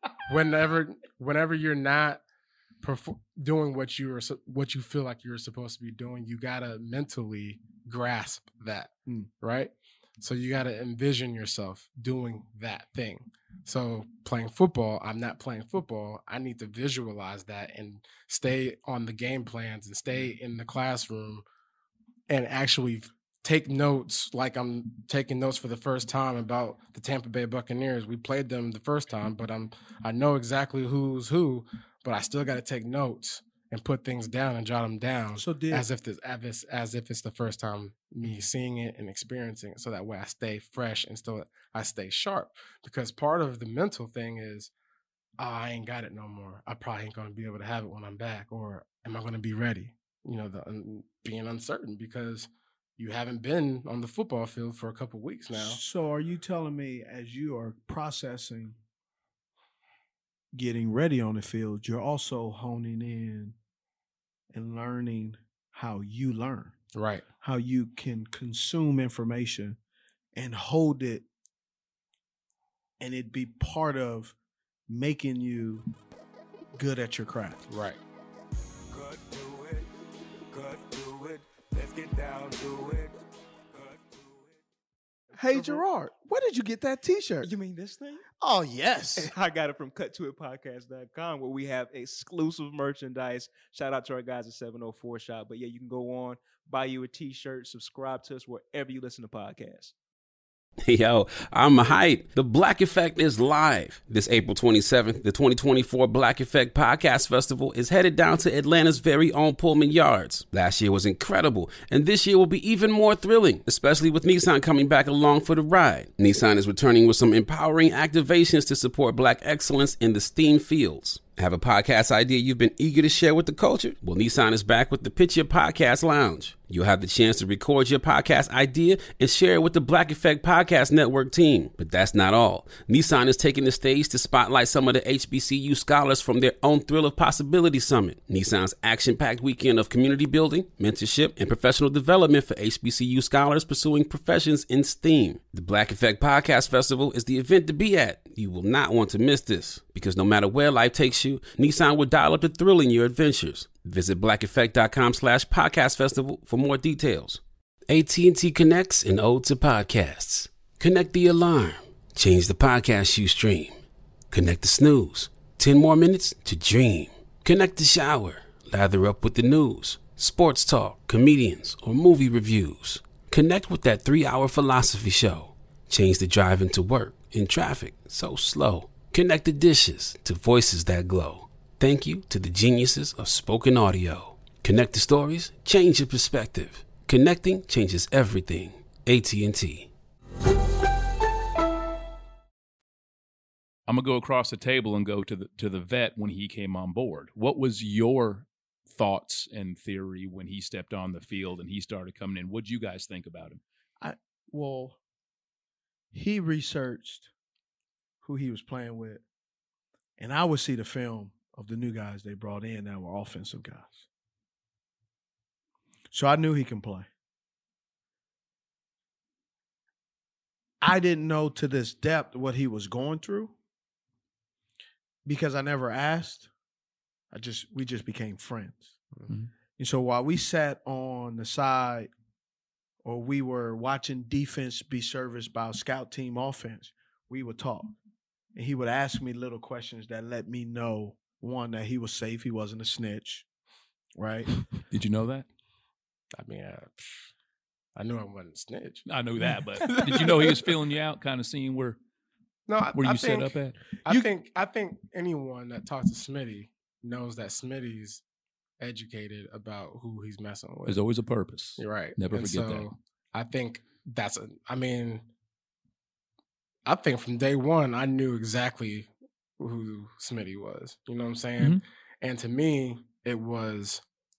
whenever you're not doing what you feel like you're supposed to be doing, you gotta mentally grasp that, right? So you gotta envision yourself doing that thing. So playing football, I'm not playing football. I need to visualize that and stay on the game plans and stay in the classroom and actually take notes like I'm taking notes for the first time about the Tampa Bay Buccaneers. We played them the first time, but I know exactly who's who, but I still got to take notes and put things down and jot them down as if it's the first time me seeing it and experiencing it. So that way I stay fresh and still I stay sharp, because part of the mental thing is, I ain't got it no more. I probably ain't going to be able to have it when I'm back, or am I going to be ready? Being uncertain because you haven't been on the football field for a couple of weeks now. So are you telling me, as you are processing getting ready on the field, you're also honing in and learning how you learn? Right. How you can consume information and hold it, and it be part of making you good at your craft. Right. Let's get down to it. Hey, Gerard, where did you get that T-shirt? You mean this thing? Oh, yes. I got it from cuttoitpodcast.com, where we have exclusive merchandise. Shout out to our guys at 704 Shop. But yeah, you can go on, buy you a T-shirt, subscribe to us wherever you listen to podcasts. Yo, I'm hyped. The Black Effect is live. This April 27th, the 2024 Black Effect Podcast Festival is headed down to Atlanta's very own Pullman Yards. Last year was incredible, and this year will be even more thrilling, especially with Nissan coming back along for the ride. Nissan is returning with some empowering activations to support Black excellence in the STEAM fields. Have a podcast idea you've been eager to share with the culture? Well, Nissan is back with the Pitch Your Podcast Lounge. You'll have the chance to record your podcast idea and share it with the Black Effect Podcast Network team. But that's not all. Nissan is taking the stage to spotlight some of the HBCU scholars from their own Thrill of Possibility Summit, Nissan's action-packed weekend of community building, mentorship, and professional development for HBCU scholars pursuing professions in STEAM. The Black Effect Podcast Festival is the event to be at. You will not want to miss this, because no matter where life takes you, Nissan will dial up the thrill in your adventures. Visit blackeffect.com/podcast festival for more details. AT&T connects an ode to podcasts. Connect the alarm. Change the podcast you stream. Connect the snooze. 10 more minutes to dream. Connect the shower. Lather up with the news, sports talk, comedians, or movie reviews. Connect with that 3-hour philosophy show. Change the drive into work in traffic so slow. Connect the dishes to voices that glow. Thank you to the geniuses of spoken audio. Connect the stories, change your perspective. Connecting changes everything. AT&T. I'm gonna go across the table and go to the vet when he came on board. What was your thoughts and theory when he stepped on the field and he started coming in? What'd you guys think about him? Well, he researched who he was playing with, and I would see the film of the new guys they brought in that were offensive guys. So I knew he can play. I didn't know to this depth what he was going through because I never asked. We just became friends. Mm-hmm. And so while we sat on the side or we were watching defense be serviced by a scout team offense, we would talk. And he would ask me little questions that let me know, one, that he was safe, he wasn't a snitch, right? Did you know that? I mean, I knew I wasn't a snitch. I knew that, but did you know he was feeling you out, kind of seeing where you set up at? I think anyone that talks to Smitty knows that Smitty's educated about who he's messing with. There's always a purpose. You're right. Never forget that. I think I think from day one, I knew exactly who Smitty was. You know what I'm saying? Mm-hmm. And to me, it was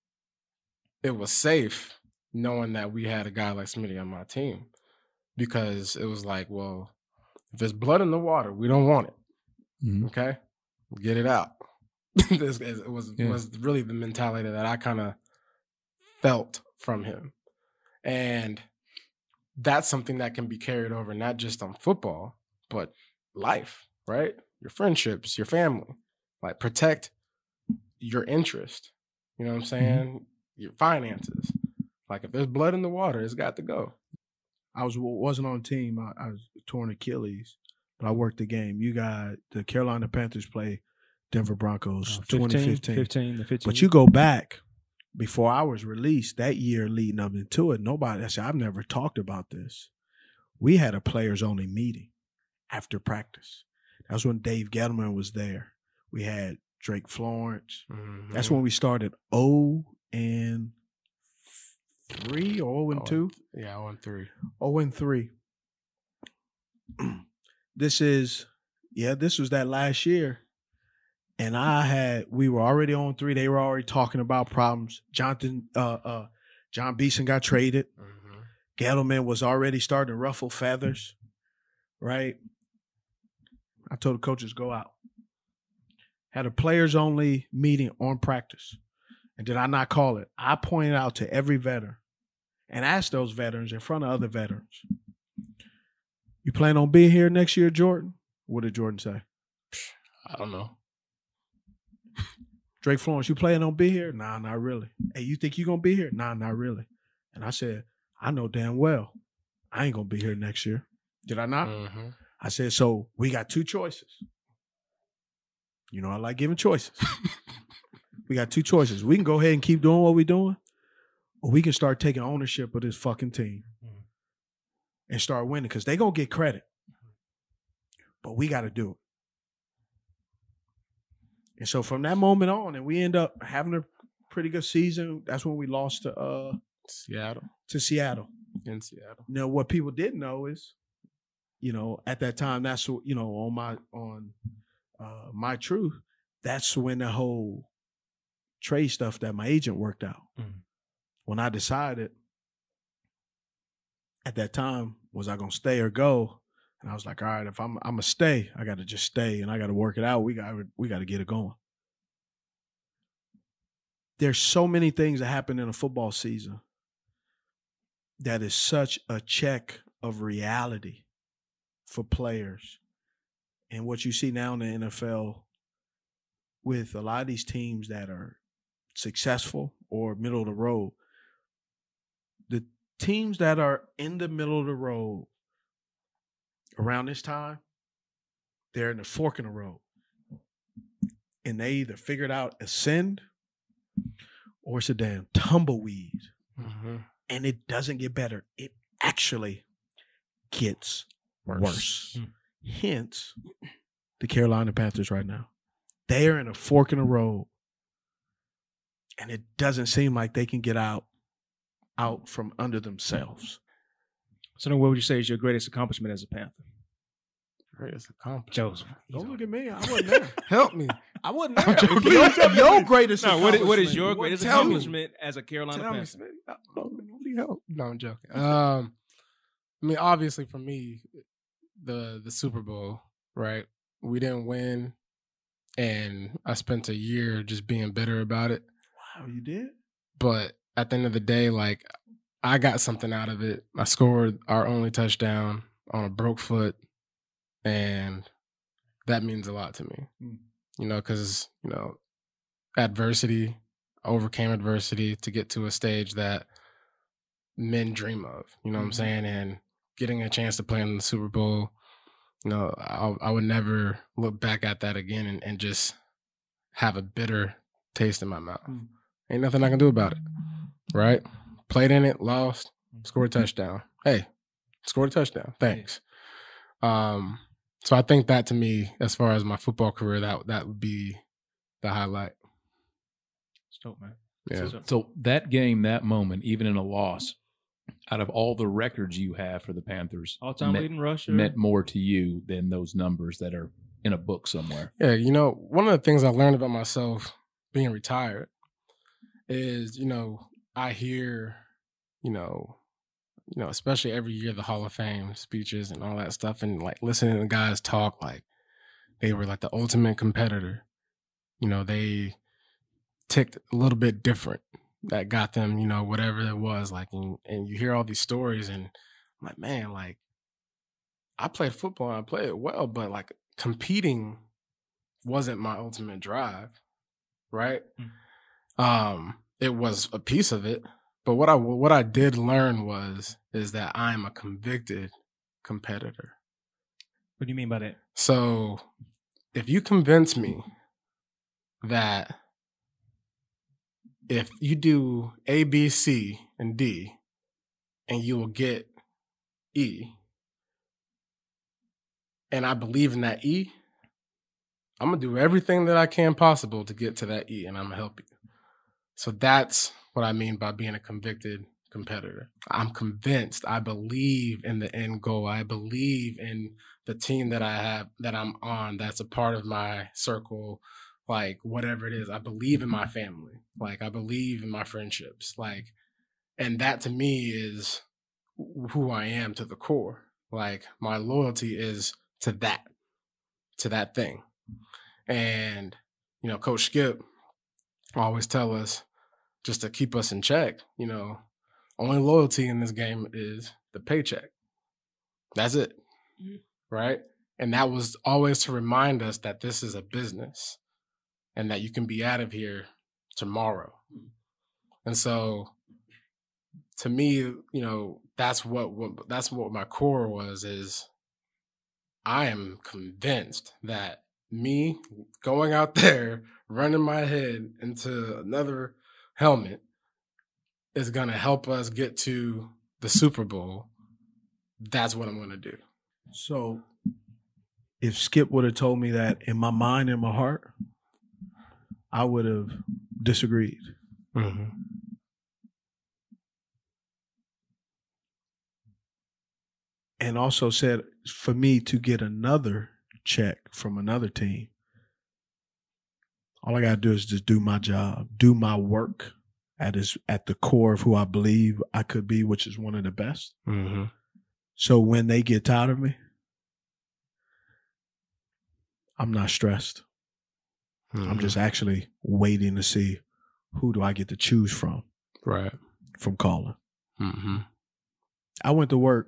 safe knowing that we had a guy like Smitty on my team, because it was like, well, if there's blood in the water, we don't want it. Mm-hmm. Okay? We'll get it out. It was really the mentality that I kind of felt from him. And that's something that can be carried over not just on football, but life, right? Your friendships, your family. Like, protect your interest. You know what I'm saying? Mm-hmm. Your finances. Like, if there's blood in the water, it's got to go. I wasn't on the team. I was torn Achilles, but I worked the game. You got the Carolina Panthers play Denver Broncos 2015. But you go back before I was released, that year leading up into it, I said, I've never talked about this. We had a players-only meeting after practice. That's when Dave Gettleman was there. We had Drake Florence. Mm-hmm. That's when we started 0-3 or 0-2. Yeah, 0-3. 0-3. This was that last year. And we were already on 3. They were already talking about problems. John Beeson got traded. Mm-hmm. Gettleman was already starting to ruffle feathers, right? I told the coaches, go out. Had a players-only meeting on practice. And did I not call it? I pointed out to every veteran and asked those veterans in front of other veterans, you plan on being here next year, Jordan? What did Jordan say? I don't know. Drake Florence, you planning on be here? Nah, not really. Hey, you think you going to be here? Nah, not really. And I said, I know damn well I ain't going to be here next year. Did I not? Mm-hmm. I said, so we got two choices. You know, I like giving choices. We got two choices. We can go ahead and keep doing what we're doing, or we can start taking ownership of this fucking team and start winning, because they're going to get credit. But we got to do it. And so from that moment on, and we end up having a pretty good season. That's when we lost to Seattle. In Seattle. Now, what people didn't know is, you know, at that time, that's, you know, on My Truth, that's when the whole trade stuff that my agent worked out. Mm-hmm. When I decided at that time, was I going to stay or go? And I was like, all right, if I'm going to stay, I got to just stay and I got to work it out. We got to get it going. There's so many things that happen in a football season that is such a check of reality for players. And what you see now in the NFL with a lot of these teams that are successful or middle of the road, the teams that are in the middle of the road around this time, they're in the fork in the road. And they either figured out ascend or it's a damn tumbleweed. Mm-hmm. And it doesn't get better. It actually gets worse. Hence, the Carolina Panthers right now. They are in a fork in the road. And it doesn't seem like they can get out from under themselves. So then what would you say is your greatest accomplishment as a Panther? Greatest accomplishment? Joseph. Don't look at me. I wasn't there. Help me. I wasn't there. Your greatest accomplishment. What is your greatest accomplishment as a Carolina Panther? No, I'm joking. I mean, obviously for me, the Super Bowl, right? We didn't win, and I spent a year just being bitter about it. Wow, you did? But at the end of the day, like, I got something out of it. I scored our only touchdown on a broke foot, and that means a lot to me. You know, because, you know, adversity, I overcame adversity to get to a stage that men dream of, you know what I'm saying? And getting a chance to play in the Super Bowl, you know, I would never look back at that again and just have a bitter taste in my mouth. Ain't nothing I can do about it, right? Played in it, lost, scored a touchdown. Hey, scored a touchdown. Thanks. So I think that, to me, as far as my football career, that would be the highlight. It's dope, man. Yeah. So that game, that moment, even in a loss, out of all the records you have for the Panthers, all-time leading rusher, meant more to you than those numbers that are in a book somewhere. Yeah, you know, one of the things I learned about myself being retired is, you know, I hear, you know, especially every year, the Hall of Fame speeches and all that stuff, and like listening to guys talk like they were like the ultimate competitor. You know, they ticked a little bit different. That got them, you know, whatever it was, like, and you hear all these stories, and I'm like, man, like, I played football and I played it well, but like competing wasn't my ultimate drive, right? It was a piece of it, but what I did learn is that I'm a convicted competitor. What do you mean by that? So, if you convince me that if you do A, B, C, and D, and you will get E, and I believe in that E, I'm going to do everything that I can possible to get to that E, and I'm going to help you. So that's what I mean by being a convicted competitor. I'm convinced. I believe in the end goal. I believe in the team that I have, that I'm on, that's a part of my circle. Like, whatever it is, I believe in my family. Like, I believe in my friendships. Like, and that to me is who I am to the core. Like, my loyalty is to that thing. And, you know, Coach Skip always tell us, just to keep us in check, you know, only loyalty in this game is the paycheck. That's it. Right? And that was always to remind us that this is a business, and that you can be out of here tomorrow. And so, to me, you know, that's what my core was, is I am convinced that me going out there, running my head into another helmet is going to help us get to the Super Bowl. That's what I'm going to do. So if Skip would have told me that in my mind and my heart, I would have disagreed. Mm-hmm. And also said for me to get another check from another team, all I got to do is just do my job, do my work at the core of who I believe I could be, which is one of the best. Mm-hmm. So when they get tired of me, I'm not stressed. Mm-hmm. I'm just actually waiting to see who do I get to choose from. Right. From calling. Mm-hmm. I went to work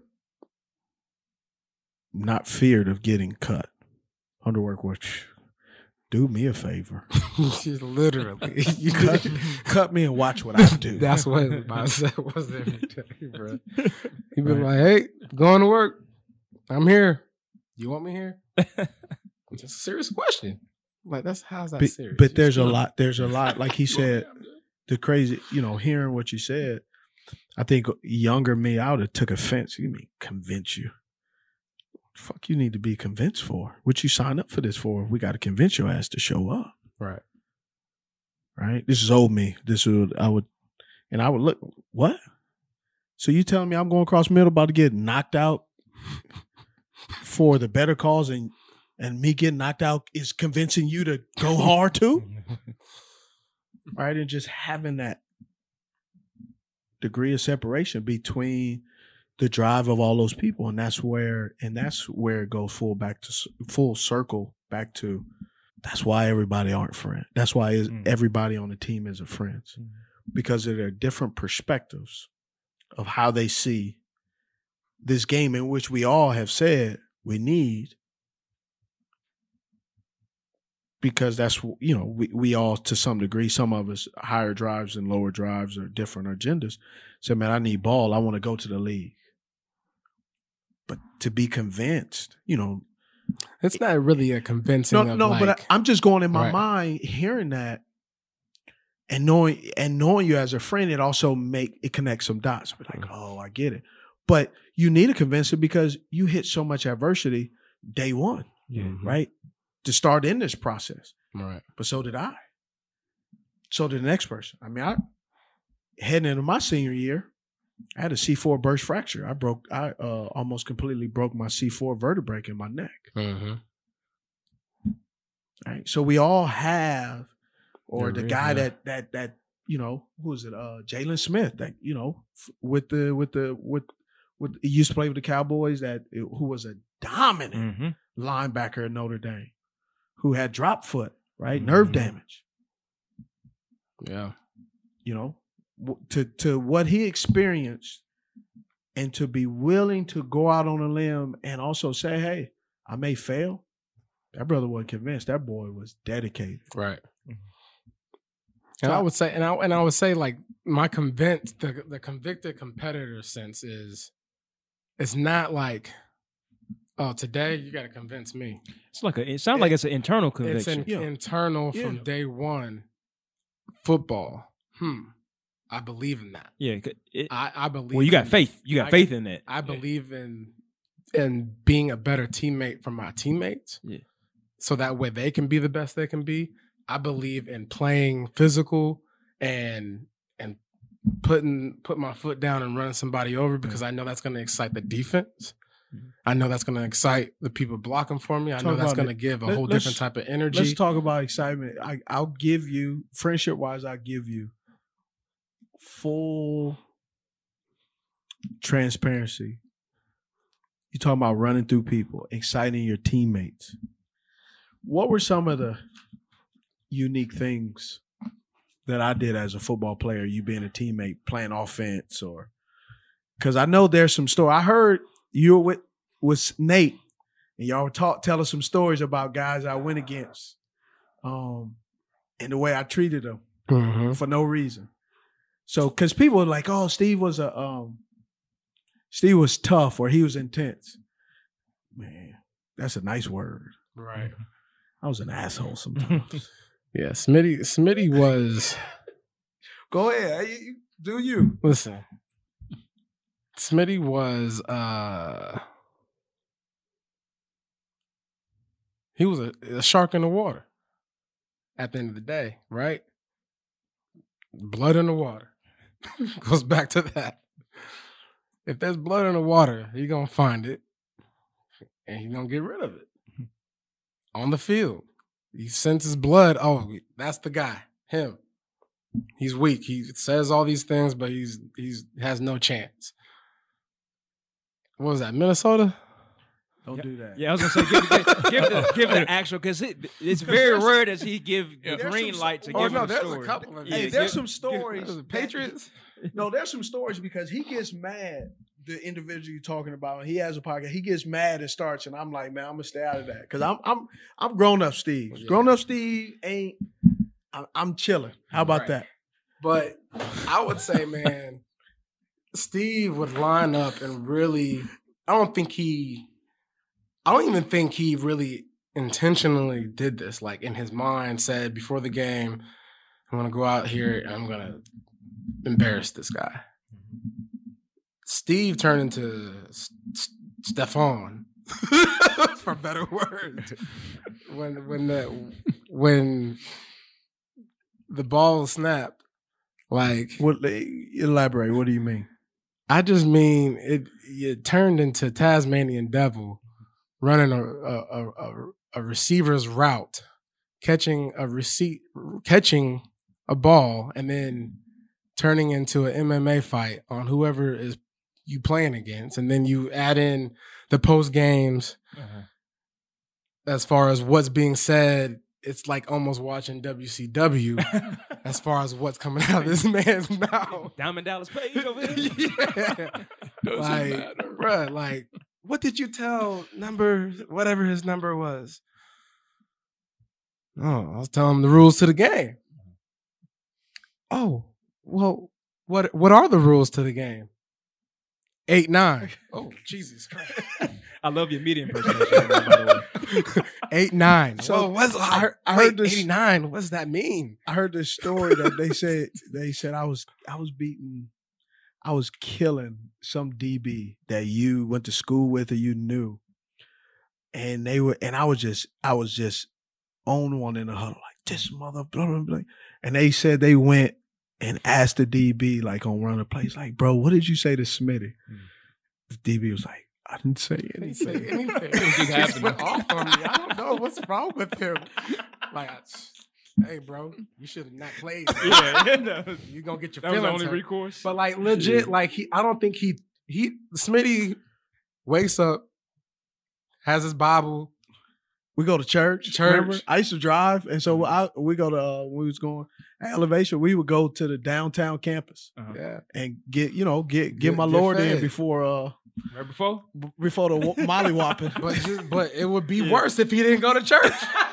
not feared of getting cut. Underwork was, do me a favor. Literally. You cut me and watch what I do. That's what my set was every day, bro. He been like, hey, going to work. I'm here. You want me here? It's a serious question. Like, how's that serious? But there's a lot. Like he said, the crazy, hearing what you said, I think younger me, I would have took offense. You mean convince you? Fuck you need to be convinced for? What you sign up for this for? We got to convince your ass to show up. Right. Right? This is old me. I would look, what? So you telling me I'm going across middle about to get knocked out for the better cause and me getting knocked out is convincing you to go hard too? Right? And just having that degree of separation between the drive of all those people, and that's where it goes full circle back to. That's why everybody aren't friends. That's why everybody on the team isn't friends, because of their different perspectives of how they see this game, in which we all have said we need, because that's we all to some degree, some of us higher drives and lower drives or different agendas. Say, man, I need ball. I want to go to the league. But to be convinced, it's not really a convincing. But I'm just going in my mind, hearing that, and knowing you as a friend. It also connects some dots. But like, oh, I get it. But you need a convincer because you hit so much adversity day one, right? To start in this process, right? But so did I. So did the next person. I mean, heading into my senior year, I had a C4 burst fracture. I almost completely broke my C4 vertebrae in my neck. Mm-hmm. Right. So we all have, or the guy that who is it? Jalen Smith, that he used to play with the Cowboys, who was a dominant linebacker at Notre Dame, who had drop foot, right? Nerve damage. Yeah. To what he experienced, and to be willing to go out on a limb and also say, hey, I may fail. That brother wasn't convinced. That boy was dedicated. Right. And I would say, like, my the convicted competitor sense is, it's not like, oh, today you got to convince me. It sounds like it's an internal conviction. It's internal from day one. Football. I believe in that. Yeah, I believe. Well, you got faith. You got faith in that. I believe in being a better teammate for my teammates. Yeah. So that way they can be the best they can be. I believe in playing physical and putting my foot down and running somebody over, because I know that's going to excite the defense. I know that's going to excite the people blocking for me. I know that's going to give a whole different type of energy. Let's talk about excitement. I'll give you, friendship-wise, I'll give you full transparency. You're talking about running through people, exciting your teammates. What were some of the unique things that I did as a football player, you being a teammate, playing offense? Or because I know there's some story. I heard you were with Nate, and y'all were telling some stories about guys I went against, and the way I treated them for no reason. So, because people were like, "Oh, Steve was tough, or he was intense." Man, That's a nice word. Right. I was an asshole sometimes. Yeah, Smitty was. Go ahead. Do you. Listen. Smitty was he was a shark in the water at the end of the day, right? Blood in the water. Goes back to that. If there's blood in the water, you're going to find it and you're going to get rid of it. On the field. He senses blood. Oh, that's the guy. Him. He's weak. He says all these things, but he's has no chance. What was that, Minnesota? Don't do that. Yeah, I was gonna say give the actual, because it's very rare that he give the green light to give the story. There's a couple of Hey, there's some stories. Patriots. No, there's some stories because he gets mad. The individual you're talking about, and he has a podcast. He gets mad and starts, and I'm like, man, I'm gonna stay out of that because I'm grown up Steve. Yeah. Grown up Steve ain't. I'm chilling. How about that? But I would say, man, Steve would line up and really. I don't even think he really intentionally did this. Like in his mind, said before the game, I'm gonna go out here and I'm gonna embarrass this guy. Steve turned into Stefan, for better words. When the ball snapped, like Elaborate. What do you mean? I just mean it turned into Tasmanian Devil running a receiver's route, catching a ball, and then turning into an MMA fight on whoever is you playing against, and then you add in the post games. As far as what's being said, it's like almost watching WCW. As far as what's coming out of this man's mouth, Diamond Dallas Page over here. Yeah, like, bruh, like, what did you tell whatever his number was? Oh, I was telling him the rules to the game. Oh, well, what are the rules to the game? 8-9. Oh, Jesus Christ. I love your media impersonation, by the way. 8-9. So I heard this 89. What does that mean? I heard this story that they said I was killing some DB that you went to school with or you knew, and I was just on one in the huddle like this mother blah, blah, blah. And they said they went and asked the DB like on one of the plays, like, bro, what did you say to Smitty? The DB was like, I didn't say anything. He just went off on me. I don't know what's wrong with him. Like, hey, bro, you should have not played. Yeah, you're gonna get your that feelings was the only hurt. recourse. But like legit, like I don't think he Smitty wakes up, has his Bible. We go to church. Remember? I used to drive, and so we go to when we was going at Elevation. We would go to the downtown campus, Yeah, and get my Lord in before right before the molly whopping. but it would be worse if he didn't go to church.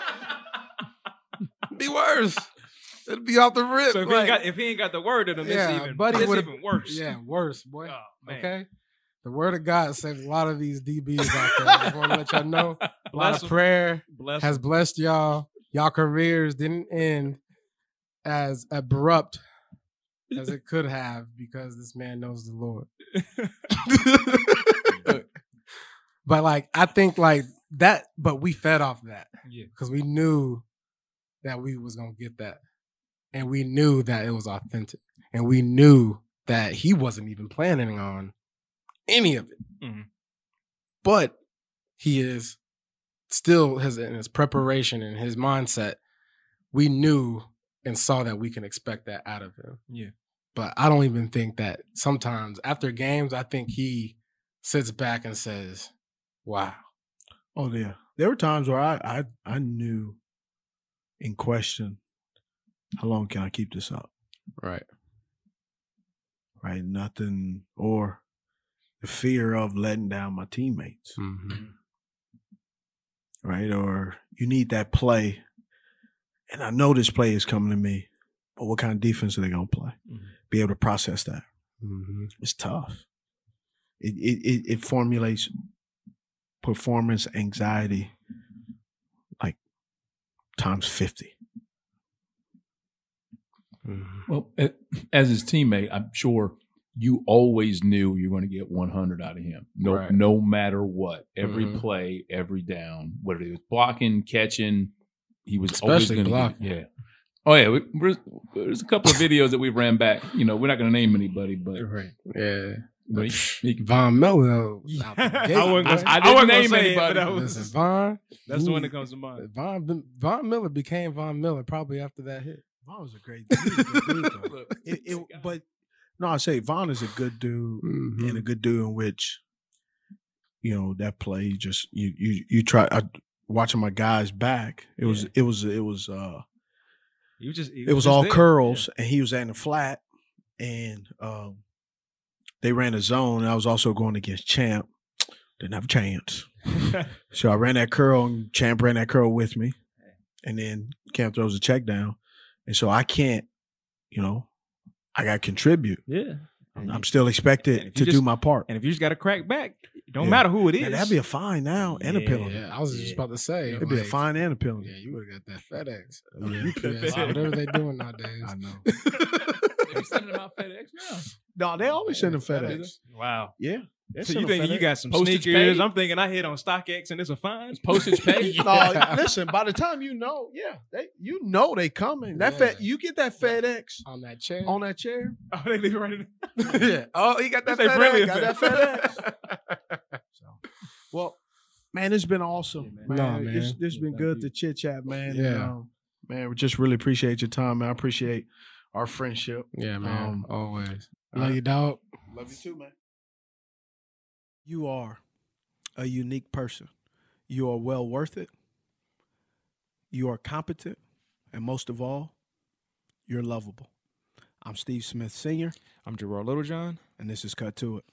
It'd be worse. It'd be off the rip. So if he ain't got the word in him, it's even worse. Yeah, worse, boy. Oh, man. Okay. The word of God saves a lot of these DBs out there. I just want to let y'all know. A lot of prayer has blessed y'all. Y'all careers didn't end as abrupt as it could have because this man knows the Lord. But like, I think like that, but we fed off that. Yeah. Because we knew that we was going to get that. And we knew that it was authentic. And we knew that he wasn't even planning on any of it. Mm-hmm. But he is still in his preparation and his mindset. We knew and saw that we can expect that out of him. Yeah. But I don't even think that sometimes after games, I think he sits back and says, wow. Oh, yeah. There were times where I knew in question, how long can I keep this up? Right. Right. Nothing, or the fear of letting down my teammates. Mm-hmm. Right. Or you need that play. And I know this play is coming to me, but what kind of defense are they going to play? Mm-hmm. Be able to process that. Mm-hmm. It's tough. It formulates performance anxiety like times 50. Well, as his teammate, I'm sure you always knew you were going to get 100 out of him. No matter what. Every play, every down, whether it was blocking, catching, he was always going to get it. Yeah. Oh, yeah. There's a couple of videos that we ran back. We're not going to name anybody, but. Right. Yeah. But Von Miller. I didn't name anybody. Listen, Von. That's the one that comes to mind. Von Miller became Von Miller probably after that hit. Von was a great dude. But no, I say Von is a good dude and a good dude in which, that play just you try watching my guys back. It was all curls and he was in the flat and they ran a zone and I was also going against Champ. Didn't have a chance. So I ran that curl and Champ ran that curl with me. And then Champ throws a check down. And so I can't, I got to contribute. Yeah. I'm still expected to do my part. And if you just got to crack back, it don't matter who it is. Man, that'd be a fine now and a penalty. Yeah, I was just about to say. It'd be a fine and a penalty. Yeah, you would have got that FedEx. UPS, whatever they doing nowadays. I know. They be sending them out FedEx now. No, they always send them FedEx. Wow. Yeah. So you think you got some postage sneakers? paid? I'm thinking I hit on StockX and it's a fine. It's postage paid. No, listen. By the time they coming. You get that FedEx on that chair. Oh, they leave it right in yeah. Oh, he got that They FedEx. friendly Got that FedEx. Well, man, it's been awesome, man. No, man. It's been good to chit chat, man. Yeah. And, man, we just really appreciate your time, man. I appreciate our friendship. Yeah, man. Always. Love you, dog. Love you too, man. You are a unique person. You are well worth it. You are competent. And most of all, you're lovable. I'm Steve Smith Sr. I'm Gerard Littlejohn. And this is Cut to It.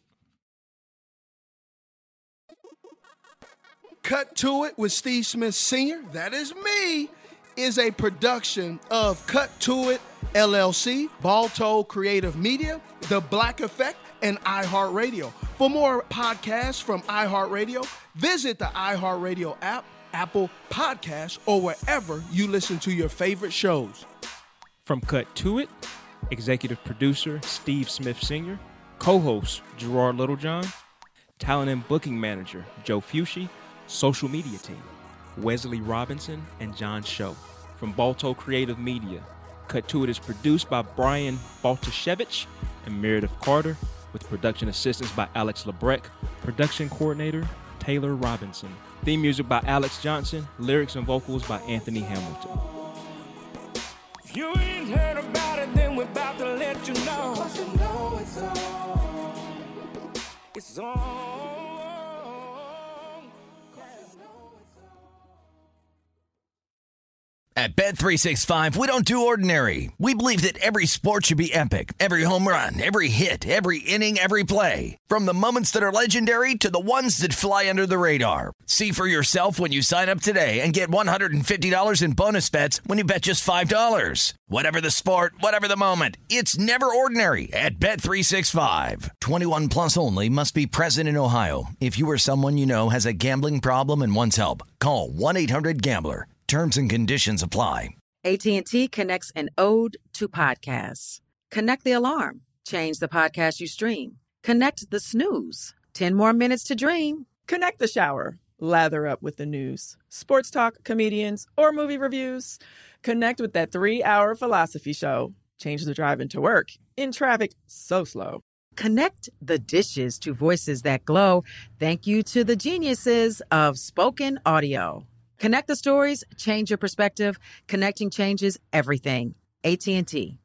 Cut to It with Steve Smith Sr., that is me, is a production of Cut to It, LLC, Balto Creative Media, The Black Effect, and iHeartRadio. For more podcasts from iHeartRadio, visit the iHeartRadio app, Apple Podcasts, or wherever you listen to your favorite shows. From Cut to It, executive producer Steve Smith Sr., co-host Gerard Littlejohn, talent and booking manager Joe Fucci, social media team Wesley Robinson and John Show. From Balto Creative Media, Cut to It is produced by Brian Baltashevich and Meredith Carter, with production assistance by Alex Lebrecht, production coordinator Taylor Robinson. Theme music by Alex Johnson, lyrics and vocals by Anthony Hamilton. If you ain't heard about it, then we're about to let you know. 'Cause you know it's on. It's on. At Bet365, we don't do ordinary. We believe that every sport should be epic. Every home run, every hit, every inning, every play. From the moments that are legendary to the ones that fly under the radar. See for yourself when you sign up today and get $150 in bonus bets when you bet just $5. Whatever the sport, whatever the moment, it's never ordinary at Bet365. 21 plus only. Must be present in Ohio. If you or someone you know has a gambling problem and wants help, call 1-800-GAMBLER. Terms and conditions apply. AT&T connects an ode to podcasts. Connect the alarm. Change the podcast you stream. Connect the snooze. 10 more minutes to dream. Connect the shower. Lather up with the news. Sports talk, comedians, or movie reviews. Connect with that 3-hour philosophy show. Change the drive into work. In traffic so slow. Connect the dishes to voices that glow. Thank you to the geniuses of spoken audio. Connect the stories, change your perspective. Connecting changes everything. AT&T.